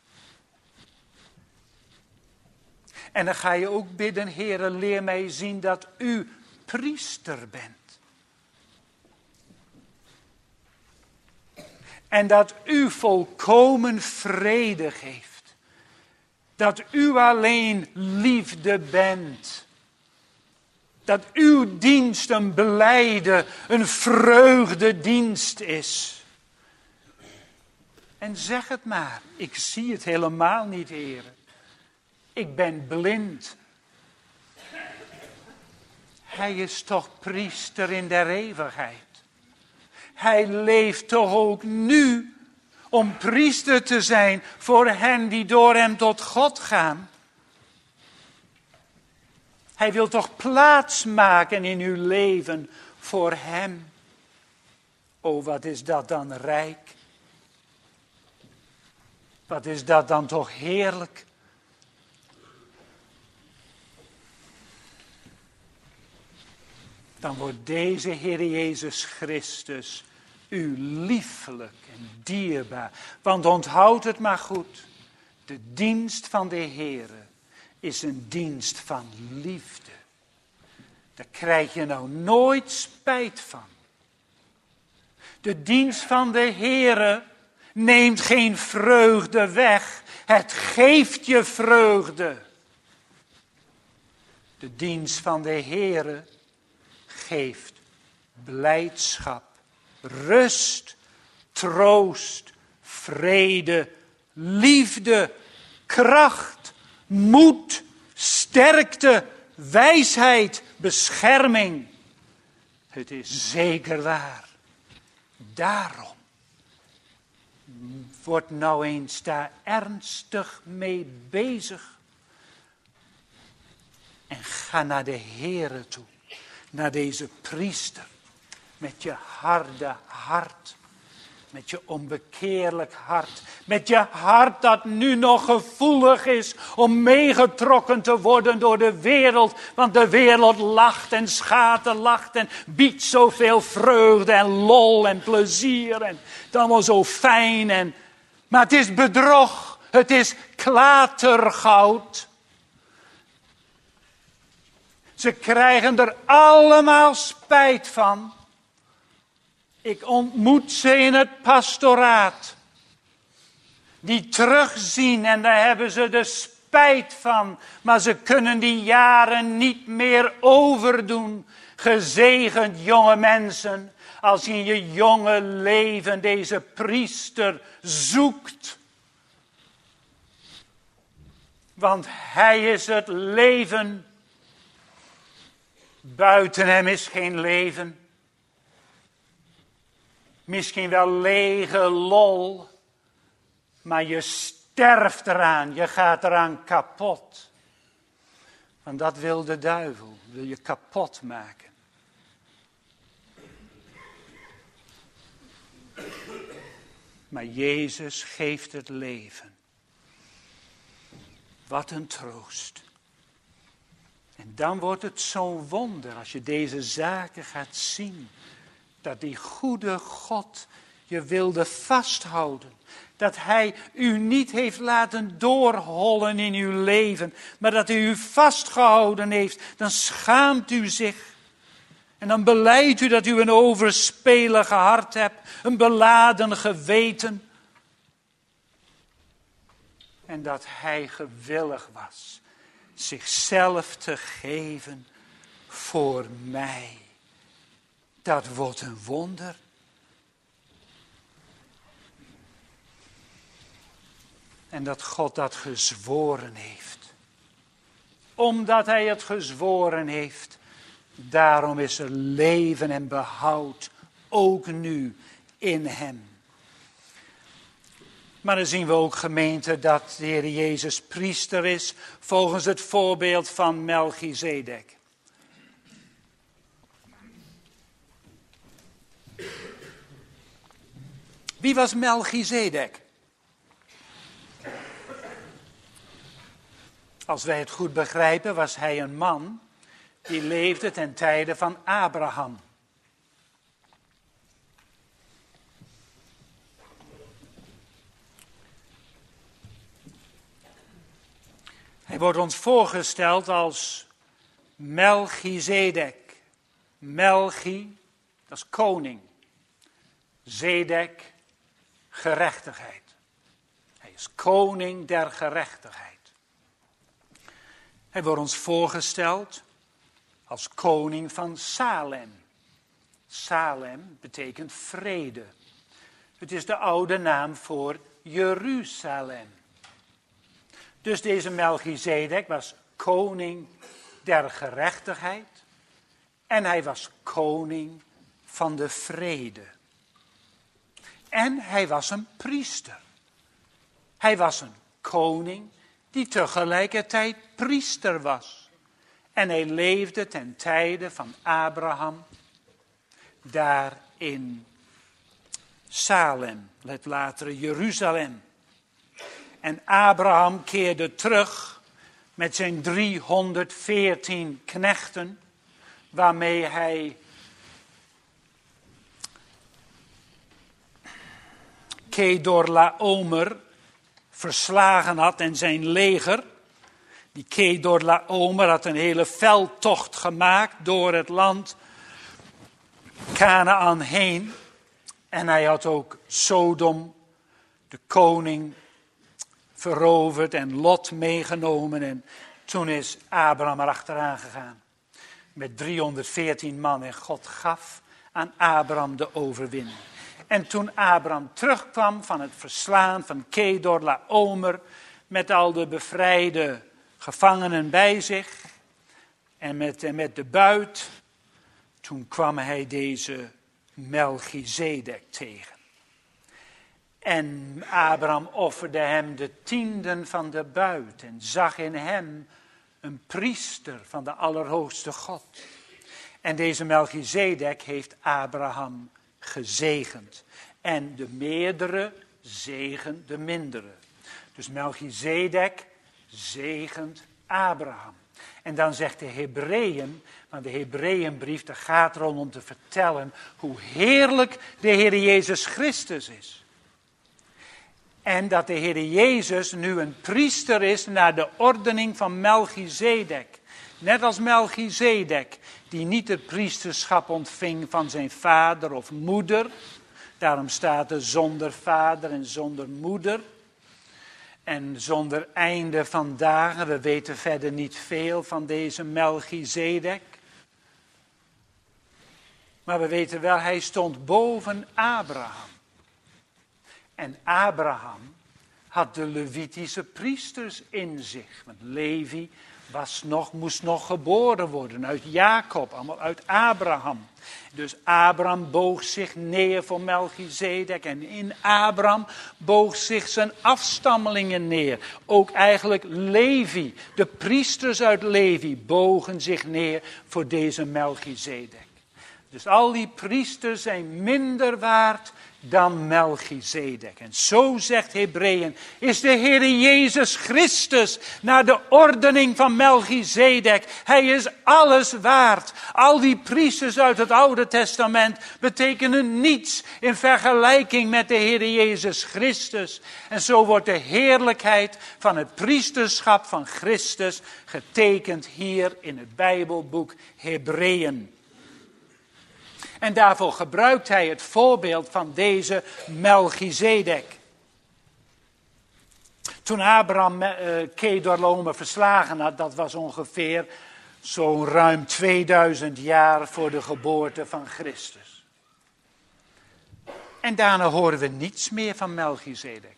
En dan ga je ook bidden, Heere, leer mij zien dat u priester bent. En dat u volkomen vrede geeft. Dat u alleen liefde bent. Dat uw dienst een blijde, een vreugdedienst is. En zeg het maar, ik zie het helemaal niet, Heere. Ik ben blind. Hij is toch priester in der eeuwigheid. Hij leeft toch ook nu om priester te zijn voor hen die door hem tot God gaan. Hij wil toch plaats maken in uw leven voor hem. O, wat is dat dan rijk. Wat is dat dan toch heerlijk. Dan wordt deze Heer Jezus Christus u liefelijk en dierbaar. Want onthoud het maar goed. De dienst van de Heere is een dienst van liefde. Daar krijg je nou nooit spijt van. De dienst van de Heere neemt geen vreugde weg. Het geeft je vreugde. De dienst van de Heere geeft blijdschap, rust, troost, vrede, liefde, kracht, moed, sterkte, wijsheid, bescherming. Het is zeker waar. Daarom, word nou eens daar ernstig mee bezig. En ga naar de Heere toe. Naar deze priester. Met je harde hart. Met je onbekeerlijk hart. Met je hart dat nu nog gevoelig is om meegetrokken te worden door de wereld. Want de wereld lacht en schaterlacht en biedt zoveel vreugde en lol en plezier. En het allemaal zo fijn. Maar het is bedrog. Het is klatergoud. Ze krijgen er allemaal spijt van. Ik ontmoet ze in het pastoraat. Die terugzien en daar hebben ze de spijt van. Maar ze kunnen die jaren niet meer overdoen. Gezegend jonge mensen. Als je in je jonge leven deze priester zoekt. Want hij is het leven. Buiten hem is geen leven. Misschien wel lege lol. Maar je sterft eraan. Je gaat eraan kapot. Want dat wil de duivel. Wil je kapot maken. Maar Jezus geeft het leven. Wat een troost. En dan wordt het zo'n wonder als je deze zaken gaat zien. Dat die goede God je wilde vasthouden. Dat hij u niet heeft laten doorhollen in uw leven. Maar dat hij u vastgehouden heeft. Dan schaamt u zich. En dan belijdt u dat u een overspelige hart hebt. Een beladen geweten. En dat hij gewillig was zichzelf te geven voor mij. Dat wordt een wonder. En dat God dat gezworen heeft. Omdat hij het gezworen heeft, daarom is er leven en behoud ook nu in hem. Maar dan zien we ook, gemeente, dat de Heer Jezus priester is volgens het voorbeeld van Melchizedek. Wie was Melchizedek? Als wij het goed begrijpen, was hij een man die leefde ten tijde van Abraham. Hij wordt ons voorgesteld als Melchizedek. Melchi, dat is koning. Zedek, gerechtigheid. Hij is koning der gerechtigheid. Hij wordt ons voorgesteld als koning van Salem. Salem betekent vrede. Het is de oude naam voor Jeruzalem. Dus deze Melchizedek was koning der gerechtigheid. En hij was koning van de vrede. En hij was een priester. Hij was een koning die tegelijkertijd priester was. En hij leefde ten tijde van Abraham daar in Salem, het latere Jeruzalem. En Abraham keerde terug met zijn 314 knechten, waarmee hij Kedorlaomer verslagen had en zijn leger. Die Kedorlaomer had een hele veldtocht gemaakt door het land Kanaan heen. En hij had ook Sodom, de koning, veroverd en Lot meegenomen. En toen is Abraham erachteraan gegaan met 314 man. En God gaf aan Abraham de overwinning. En toen Abraham terugkwam van het verslaan van Kedorlaomer met al de bevrijde gevangenen bij zich en met de buit, toen kwam hij deze Melchizedek tegen. En Abraham offerde hem de tienden van de buit en zag in hem een priester van de Allerhoogste God. En deze Melchizedek heeft Abraham gezegend. En de meerdere zegent de mindere. Dus Melchizedek zegent Abraham. En dan zegt de Hebreeën, want de Hebreeënbrief, daar gaat erom om te vertellen hoe heerlijk de Heer Jezus Christus is. En dat de Heer Jezus nu een priester is naar de ordening van Melchizedek. Net als Melchizedek, die niet het priesterschap ontving van zijn vader of moeder. Daarom staat er zonder vader en zonder moeder. En zonder einde van dagen. We weten verder niet veel van deze Melchizedek. Maar we weten wel, hij stond boven Abraham. En Abraham had de Levitische priesters in zich. Want Levi moest nog geboren worden uit Jacob, allemaal uit Abraham. Dus Abraham boog zich neer voor Melchizedek. En in Abraham boog zich zijn afstammelingen neer. Ook eigenlijk Levi, de priesters uit Levi, bogen zich neer voor deze Melchizedek. Dus al die priesters zijn minder waard dan Melchizedek. En zo zegt Hebreeën, is de Heer Jezus Christus naar de ordening van Melchizedek. Hij is alles waard. Al die priesters uit het Oude Testament betekenen niets in vergelijking met de Heer Jezus Christus. En zo wordt de heerlijkheid van het priesterschap van Christus getekend hier in het Bijbelboek Hebreeën. En daarvoor gebruikt hij het voorbeeld van deze Melchizedek. Toen Abraham Kedorlaomer verslagen had, dat was ongeveer zo'n ruim 2000 jaar voor de geboorte van Christus. En daarna horen we niets meer van Melchizedek.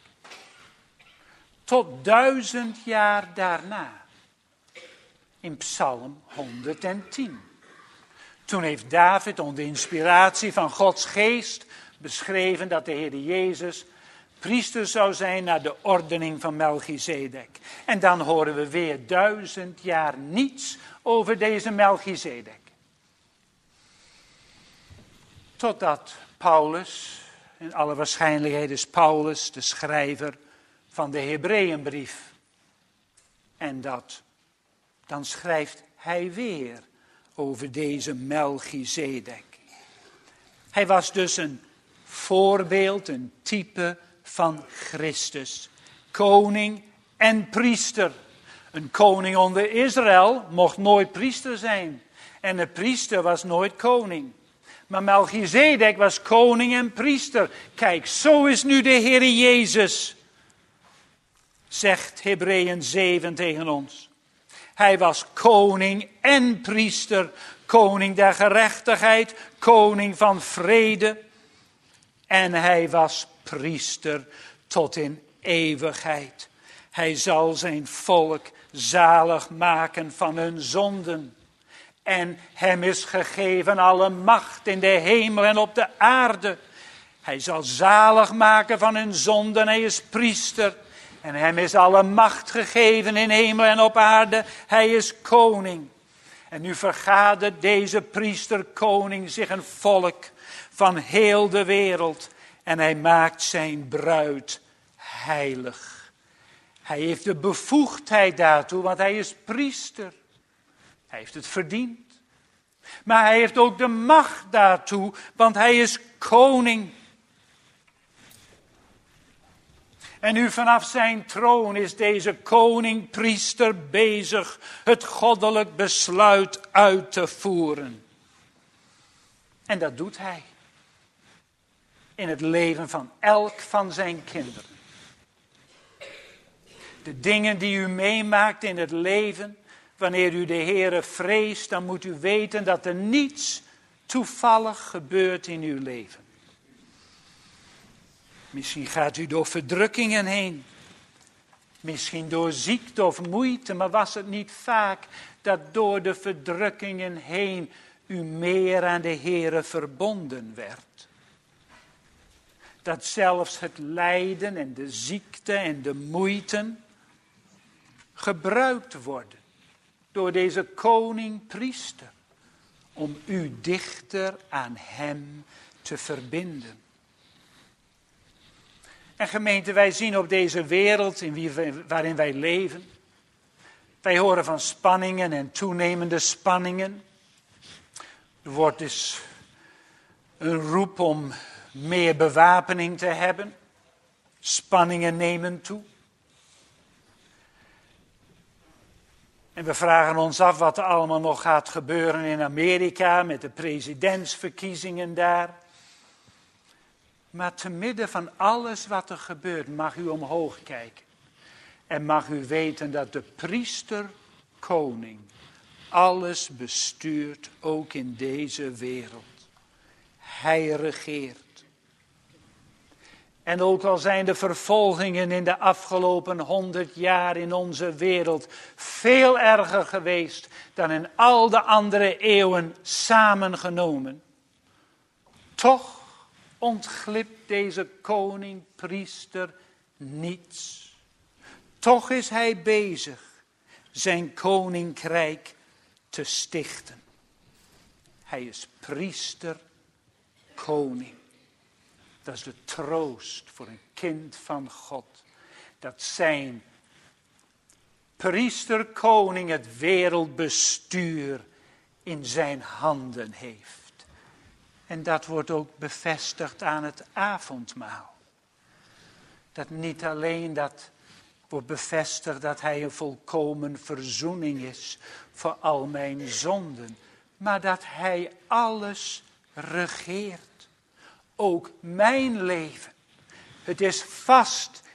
Tot 1000 jaar daarna. In Psalm 110. Toen heeft David onder inspiratie van Gods geest beschreven dat de Heer Jezus priester zou zijn naar de ordening van Melchizedek. En dan horen we weer 1000 jaar niets over deze Melchizedek. Totdat Paulus, in alle waarschijnlijkheid is Paulus de schrijver van de Hebreeënbrief. En dan schrijft hij weer over deze Melchizedek. Hij was dus een voorbeeld, een type van Christus. Koning en priester. Een koning onder Israël mocht nooit priester zijn. En een priester was nooit koning. Maar Melchizedek was koning en priester. Kijk, zo is nu de Heer Jezus. Zegt Hebreeën 7 tegen ons. Hij was koning en priester. Koning der gerechtigheid. Koning van vrede. En hij was priester tot in eeuwigheid. Hij zal zijn volk zalig maken van hun zonden. En hem is gegeven alle macht in de hemel en op de aarde. Hij zal zalig maken van hun zonden. Hij is priester. En hem is alle macht gegeven in hemel en op aarde. Hij is koning. En nu vergadert deze priester-koning zich een volk van heel de wereld. En hij maakt zijn bruid heilig. Hij heeft de bevoegdheid daartoe, want hij is priester. Hij heeft het verdiend. Maar hij heeft ook de macht daartoe, want hij is koning. En nu vanaf zijn troon is deze koning-priester bezig het goddelijk besluit uit te voeren. En dat doet hij. In het leven van elk van zijn kinderen. De dingen die u meemaakt in het leven, wanneer u de Heere vreest, dan moet u weten dat er niets toevallig gebeurt in uw leven. Misschien gaat u door verdrukkingen heen. Misschien door ziekte of moeite, maar was het niet vaak dat door de verdrukkingen heen u meer aan de Heere verbonden werd? Dat zelfs het lijden en de ziekte en de moeite gebruikt worden door deze koning-priester om u dichter aan hem te verbinden. En gemeente, wij zien op deze wereld waarin wij leven, wij horen van spanningen en toenemende spanningen. Er wordt dus een roep om meer bewapening te hebben. Spanningen nemen toe. En we vragen ons af wat er allemaal nog gaat gebeuren in Amerika met de presidentsverkiezingen daar. Maar te midden van alles wat er gebeurt mag u omhoog kijken. En mag u weten dat de priester-koning alles bestuurt, ook in deze wereld. Hij regeert. En ook al zijn de vervolgingen in de afgelopen 100 jaar in onze wereld veel erger geweest dan in al de andere eeuwen samengenomen. Toch ontglipt deze koning-priester niets. Toch is hij bezig zijn koninkrijk te stichten. Hij is priester-koning. Dat is de troost voor een kind van God. Dat zijn priester-koning het wereldbestuur in zijn handen heeft. En dat wordt ook bevestigd aan het avondmaal. Dat niet alleen dat wordt bevestigd dat hij een volkomen verzoening is voor al mijn zonden. Maar dat hij alles regeert. Ook mijn leven. Het is vast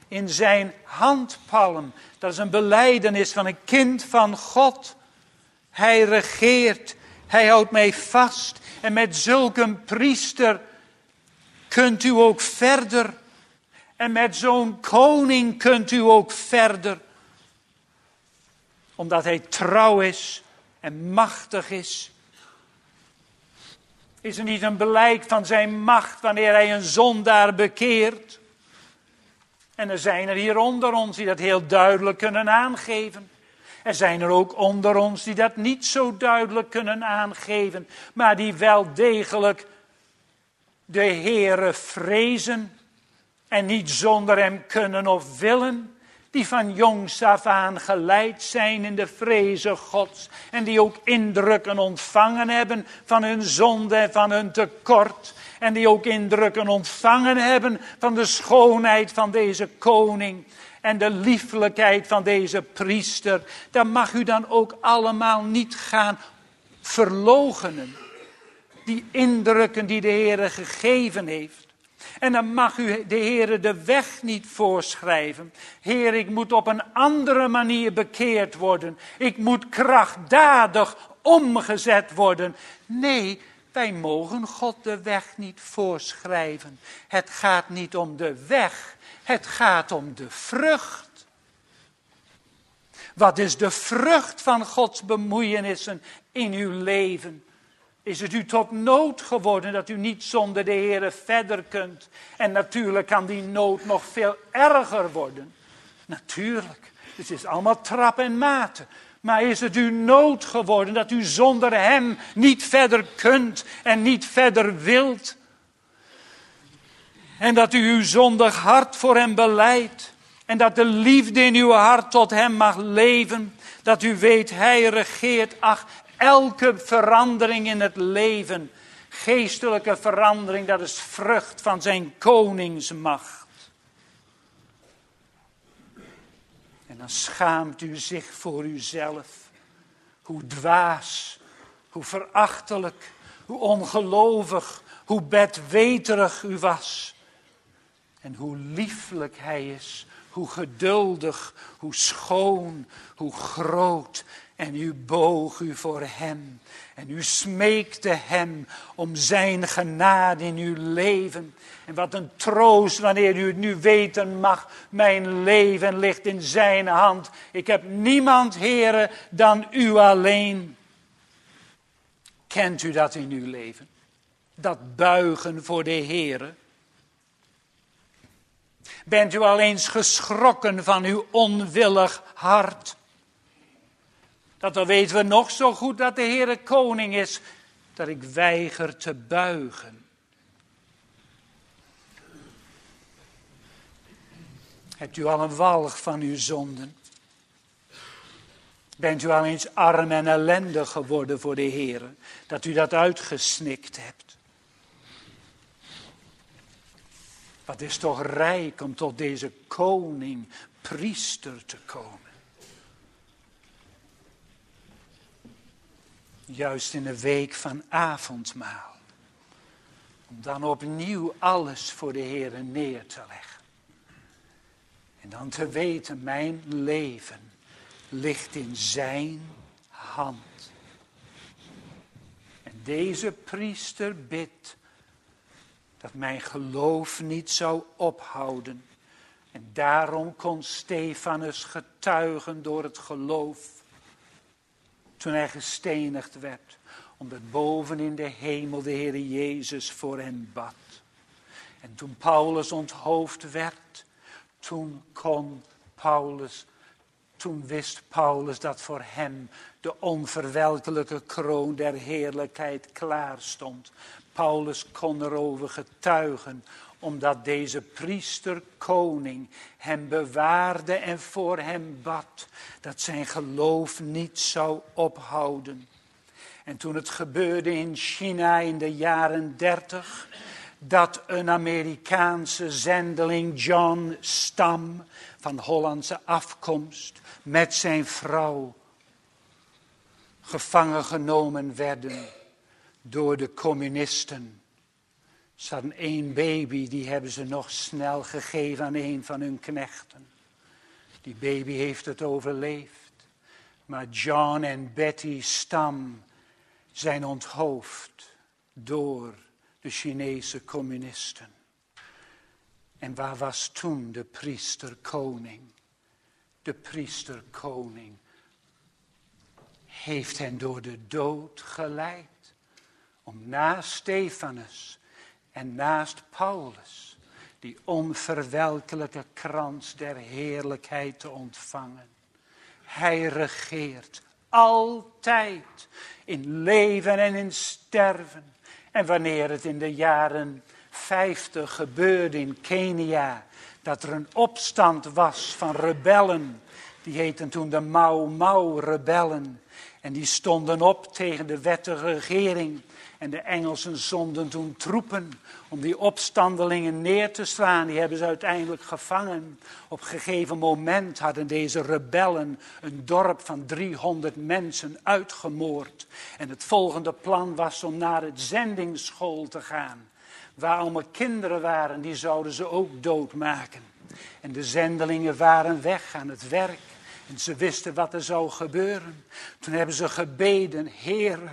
in zijn handpalm. Dat is een belijdenis van een kind van God. Hij regeert, hij houdt mij vast. En met zulk een priester kunt u ook verder. En met zo'n koning kunt u ook verder. Omdat hij trouw is en machtig is. Is er niet een blijk van zijn macht wanneer hij een zondaar bekeert? En er zijn er hier onder ons die dat heel duidelijk kunnen aangeven. Er zijn er ook onder ons die dat niet zo duidelijk kunnen aangeven. Maar die wel degelijk de Heere vrezen. En niet zonder hem kunnen of willen. Die van jongs af aan geleid zijn in de vreze Gods. En die ook indrukken ontvangen hebben van hun zonde en van hun tekort. En die ook indrukken ontvangen hebben van de schoonheid van deze koning. En de lieflijkheid van deze priester. Dat mag u dan ook allemaal niet gaan verloochenen. Die indrukken die de Heere gegeven heeft. En dan mag u de Heere de weg niet voorschrijven. Heer, ik moet op een andere manier bekeerd worden. Ik moet krachtdadig omgezet worden. Nee, wij mogen God de weg niet voorschrijven. Het gaat niet om de weg. Het gaat om de vrucht. Wat is de vrucht van Gods bemoeienissen in uw leven? Is het u tot nood geworden dat u niet zonder de Heere verder kunt? En natuurlijk kan die nood nog veel erger worden. Natuurlijk, het is allemaal trap en mate. Maar is het u nood geworden dat u zonder hem niet verder kunt en niet verder wilt? En dat u uw zondig hart voor hem belijdt. En dat de liefde in uw hart tot hem mag leven. Dat u weet, hij regeert. Ach, elke verandering in het leven, geestelijke verandering, dat is vrucht van zijn koningsmacht. En dan schaamt u zich voor uzelf. Hoe dwaas, hoe verachtelijk, hoe ongelovig, hoe bedweterig u was. En hoe lieflijk hij is, hoe geduldig, hoe schoon, hoe groot. En u boog u voor hem. En u smeekte hem om zijn genade in uw leven. En wat een troost wanneer u het nu weten mag. Mijn leven ligt in zijn hand. Ik heb niemand, Heere, dan u alleen. Kent u dat in uw leven? Dat buigen voor de Heere. Bent u al eens geschrokken van uw onwillig hart? Dat dan weten we nog zo goed dat de Heere koning is, dat ik weiger te buigen. Hebt u al een walg van uw zonden? Bent u al eens arm en ellendig geworden voor de Heere, dat u dat uitgesnikt hebt? Wat is toch rijk om tot deze koning, priester te komen. Juist in de week van avondmaal. Om dan opnieuw alles voor de Heere neer te leggen. En dan te weten, mijn leven ligt in zijn hand. En deze priester bidt dat mijn geloof niet zou ophouden. En daarom kon Stefanus getuigen door het geloof. Toen hij gestenigd werd. Omdat boven in de hemel de Heere Jezus voor hem bad. En toen Paulus onthoofd werd. Toen wist Paulus dat voor hem de onverwelkelijke kroon der heerlijkheid klaar stond. Paulus kon erover getuigen, omdat deze priester koning hem bewaarde en voor hem bad, dat zijn geloof niet zou ophouden. En toen het gebeurde in China in de jaren 30, dat een Amerikaanse zendeling, John Stam, van Hollandse afkomst, met zijn vrouw gevangen genomen werden door de communisten. Ze hadden 1 baby, die hebben ze nog snel gegeven aan een van hun knechten. Die baby heeft het overleefd. Maar John en Betty Stam zijn onthoofd door de Chinese communisten. En waar was toen de priester-koning? De priester-koning heeft hen door de dood geleid. Om naast Stefanus en naast Paulus die onverwelkelijke krans der heerlijkheid te ontvangen. Hij regeert altijd in leven en in sterven. En wanneer het in de jaren 50 gebeurde in Kenia, dat er een opstand was van rebellen, die heten toen de Mau Mau rebellen. En die stonden op tegen de wettige regering. En de Engelsen zonden toen troepen om die opstandelingen neer te slaan. Die hebben ze uiteindelijk gevangen. Op een gegeven moment hadden deze rebellen een dorp van 300 mensen uitgemoord. En het volgende plan was om naar het zendingsschool te gaan. Waar allemaal kinderen waren, die zouden ze ook doodmaken. En de zendelingen waren weg aan het werk. En ze wisten wat er zou gebeuren. Toen hebben ze gebeden, Heere,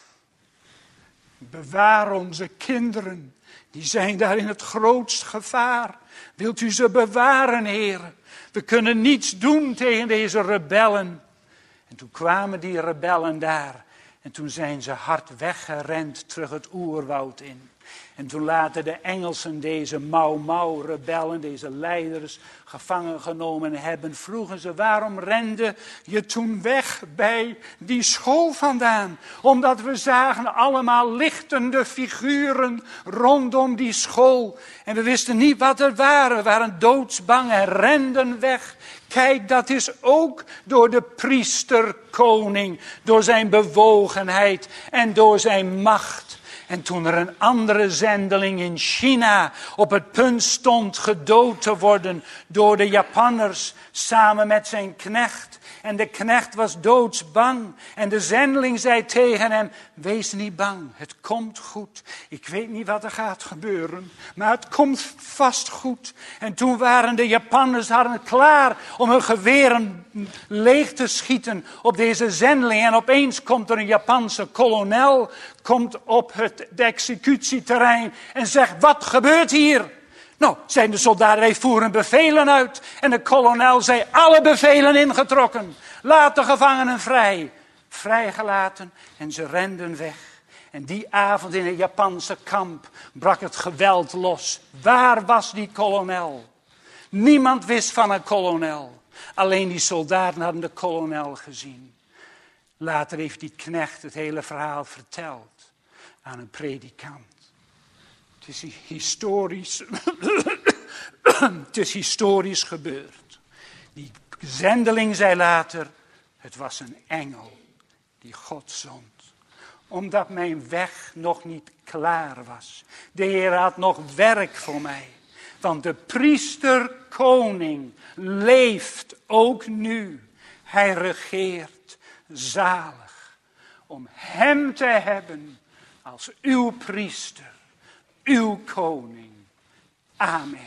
bewaar onze kinderen. Die zijn daar in het grootst gevaar. Wilt u ze bewaren, Heere? We kunnen niets doen tegen deze rebellen. En toen kwamen die rebellen daar. En toen zijn ze hard weggerend terug het oerwoud in. En toen later de Engelsen deze Mau Mau rebellen, deze leiders, gevangen genomen hebben, vroegen ze, waarom rende je toen weg bij die school vandaan? Omdat we zagen allemaal lichtende figuren rondom die school. En we wisten niet wat er waren. We waren doodsbang en renden weg. Kijk, dat is ook door de priesterkoning, door zijn bewogenheid en door zijn macht. En toen er een andere zendeling in China op het punt stond gedood te worden door de Japanners samen met zijn knecht. En de knecht was doodsbang. En de zendeling zei tegen hem, wees niet bang, het komt goed. Ik weet niet wat er gaat gebeuren, maar het komt vast goed. En toen waren de Japanners hadden klaar om hun geweren leeg te schieten op deze zendeling. En opeens komt er een Japanse kolonel, komt op het executieterrein en zegt, wat gebeurt hier? Nou, zijn de soldaten, wij voeren bevelen uit. En de kolonel zei, alle bevelen ingetrokken. Laat de gevangenen vrij. Vrijgelaten en ze renden weg. En die avond in het Japanse kamp brak het geweld los. Waar was die kolonel? Niemand wist van een kolonel. Alleen die soldaten hadden de kolonel gezien. Later heeft die knecht het hele verhaal verteld aan een predikant. Het is historisch, het is historisch gebeurd. Die zendeling zei later, het was een engel die God zond. Omdat mijn weg nog niet klaar was. De Heer had nog werk voor mij. Want de priester-koning leeft ook nu. Hij regeert zalig. Om hem te hebben als uw priester. Uw koning. Amen.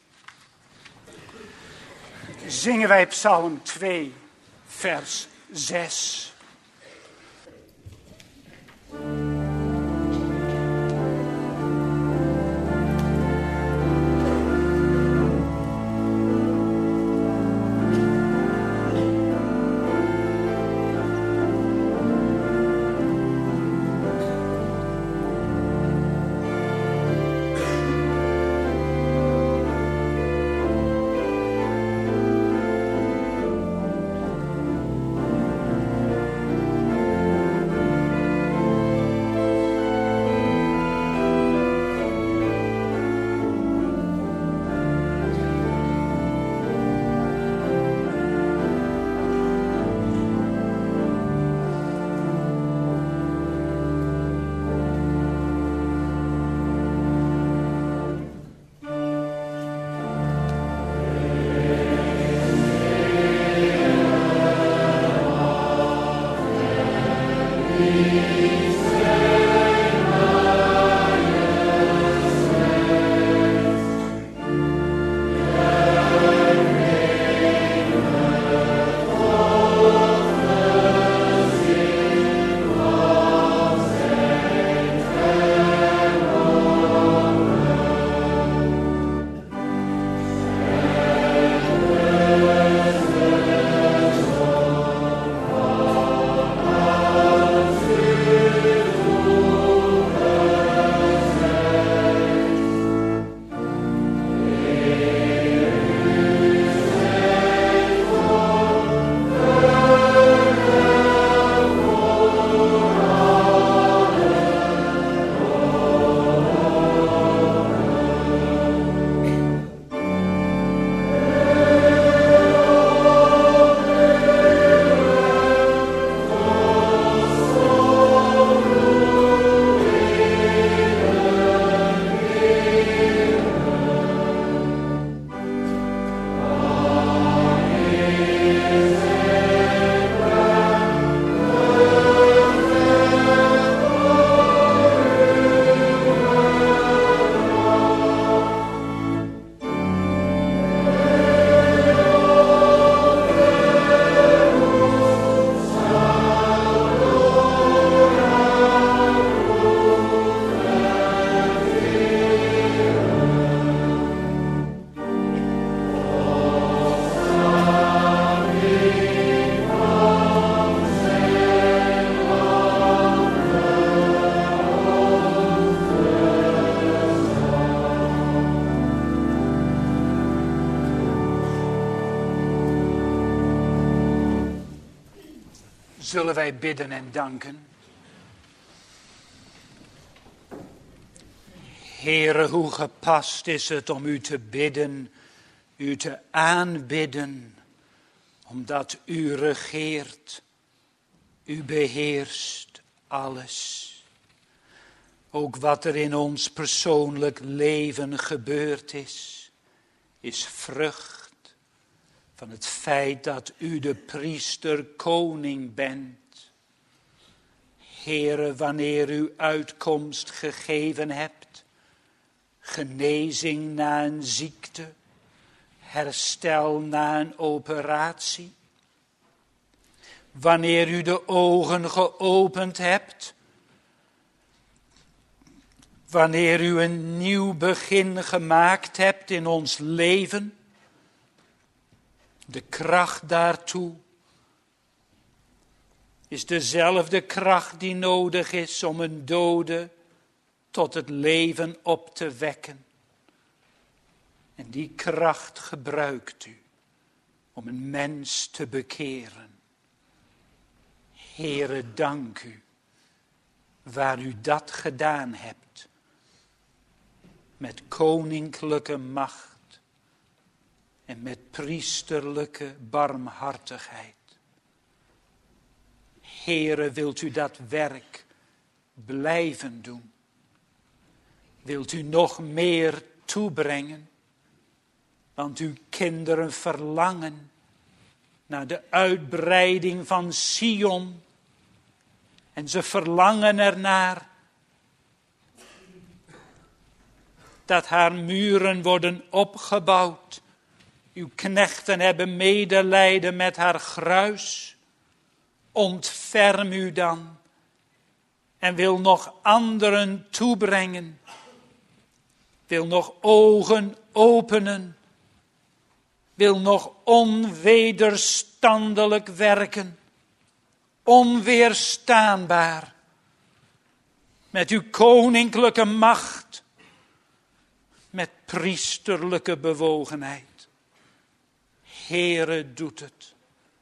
Zingen wij Psalm 2, vers 6. Zullen wij bidden en danken? Heere, hoe gepast is het om u te bidden, u te aanbidden, omdat u regeert, u beheerst alles. Ook wat er in ons persoonlijk leven gebeurd is vrucht van het feit dat u de priester koning bent. Heere, wanneer u uitkomst gegeven hebt, genezing na een ziekte, herstel na een operatie. Wanneer u de ogen geopend hebt, wanneer u een nieuw begin gemaakt hebt in ons leven, de kracht daartoe is dezelfde kracht die nodig is om een dode tot het leven op te wekken. En die kracht gebruikt u om een mens te bekeren. Heere, dank u waar u dat gedaan hebt. Met koninklijke macht en met priesterlijke barmhartigheid. Heere, wilt u dat werk blijven doen? Wilt u nog meer toebrengen? Want uw kinderen verlangen naar de uitbreiding van Sion. En ze verlangen ernaar dat haar muren worden opgebouwd. Uw knechten hebben medelijden met haar gruis. Ontferm u dan en wil nog anderen toebrengen. Wil nog ogen openen. Wil nog onwederstandelijk werken. Onweerstaanbaar. Met uw koninklijke macht. Met priesterlijke bewogenheid. Heere, doet het.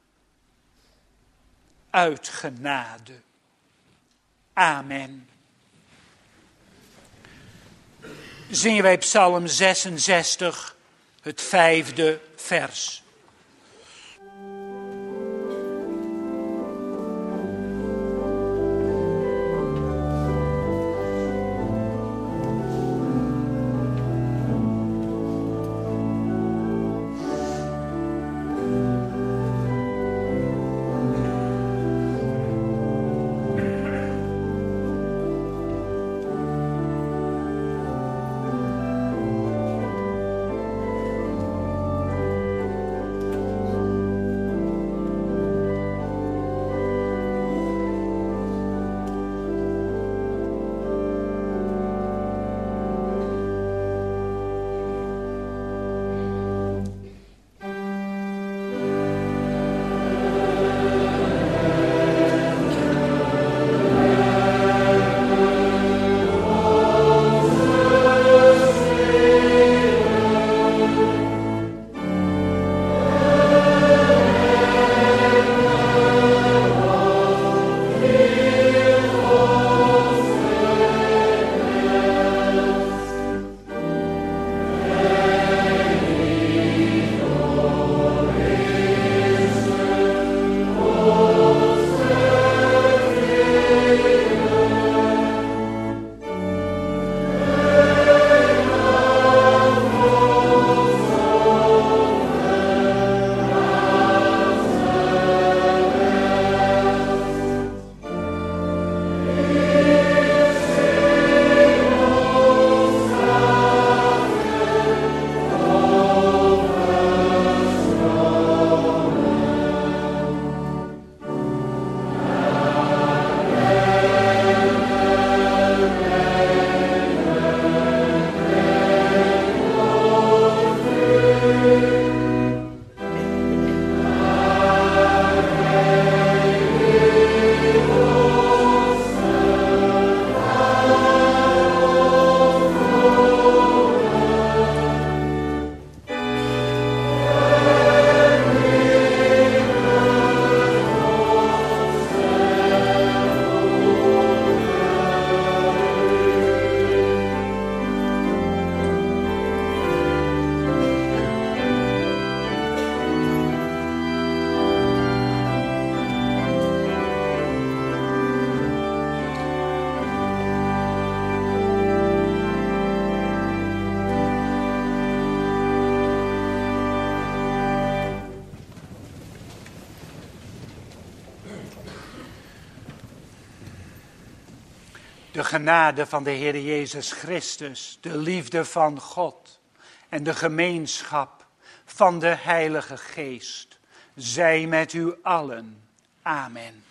Uit genade. Amen. Zingen wij Psalm 66, het 5e vers. De genade van de Heer Jezus Christus, de liefde van God en de gemeenschap van de Heilige Geest zij met u allen. Amen.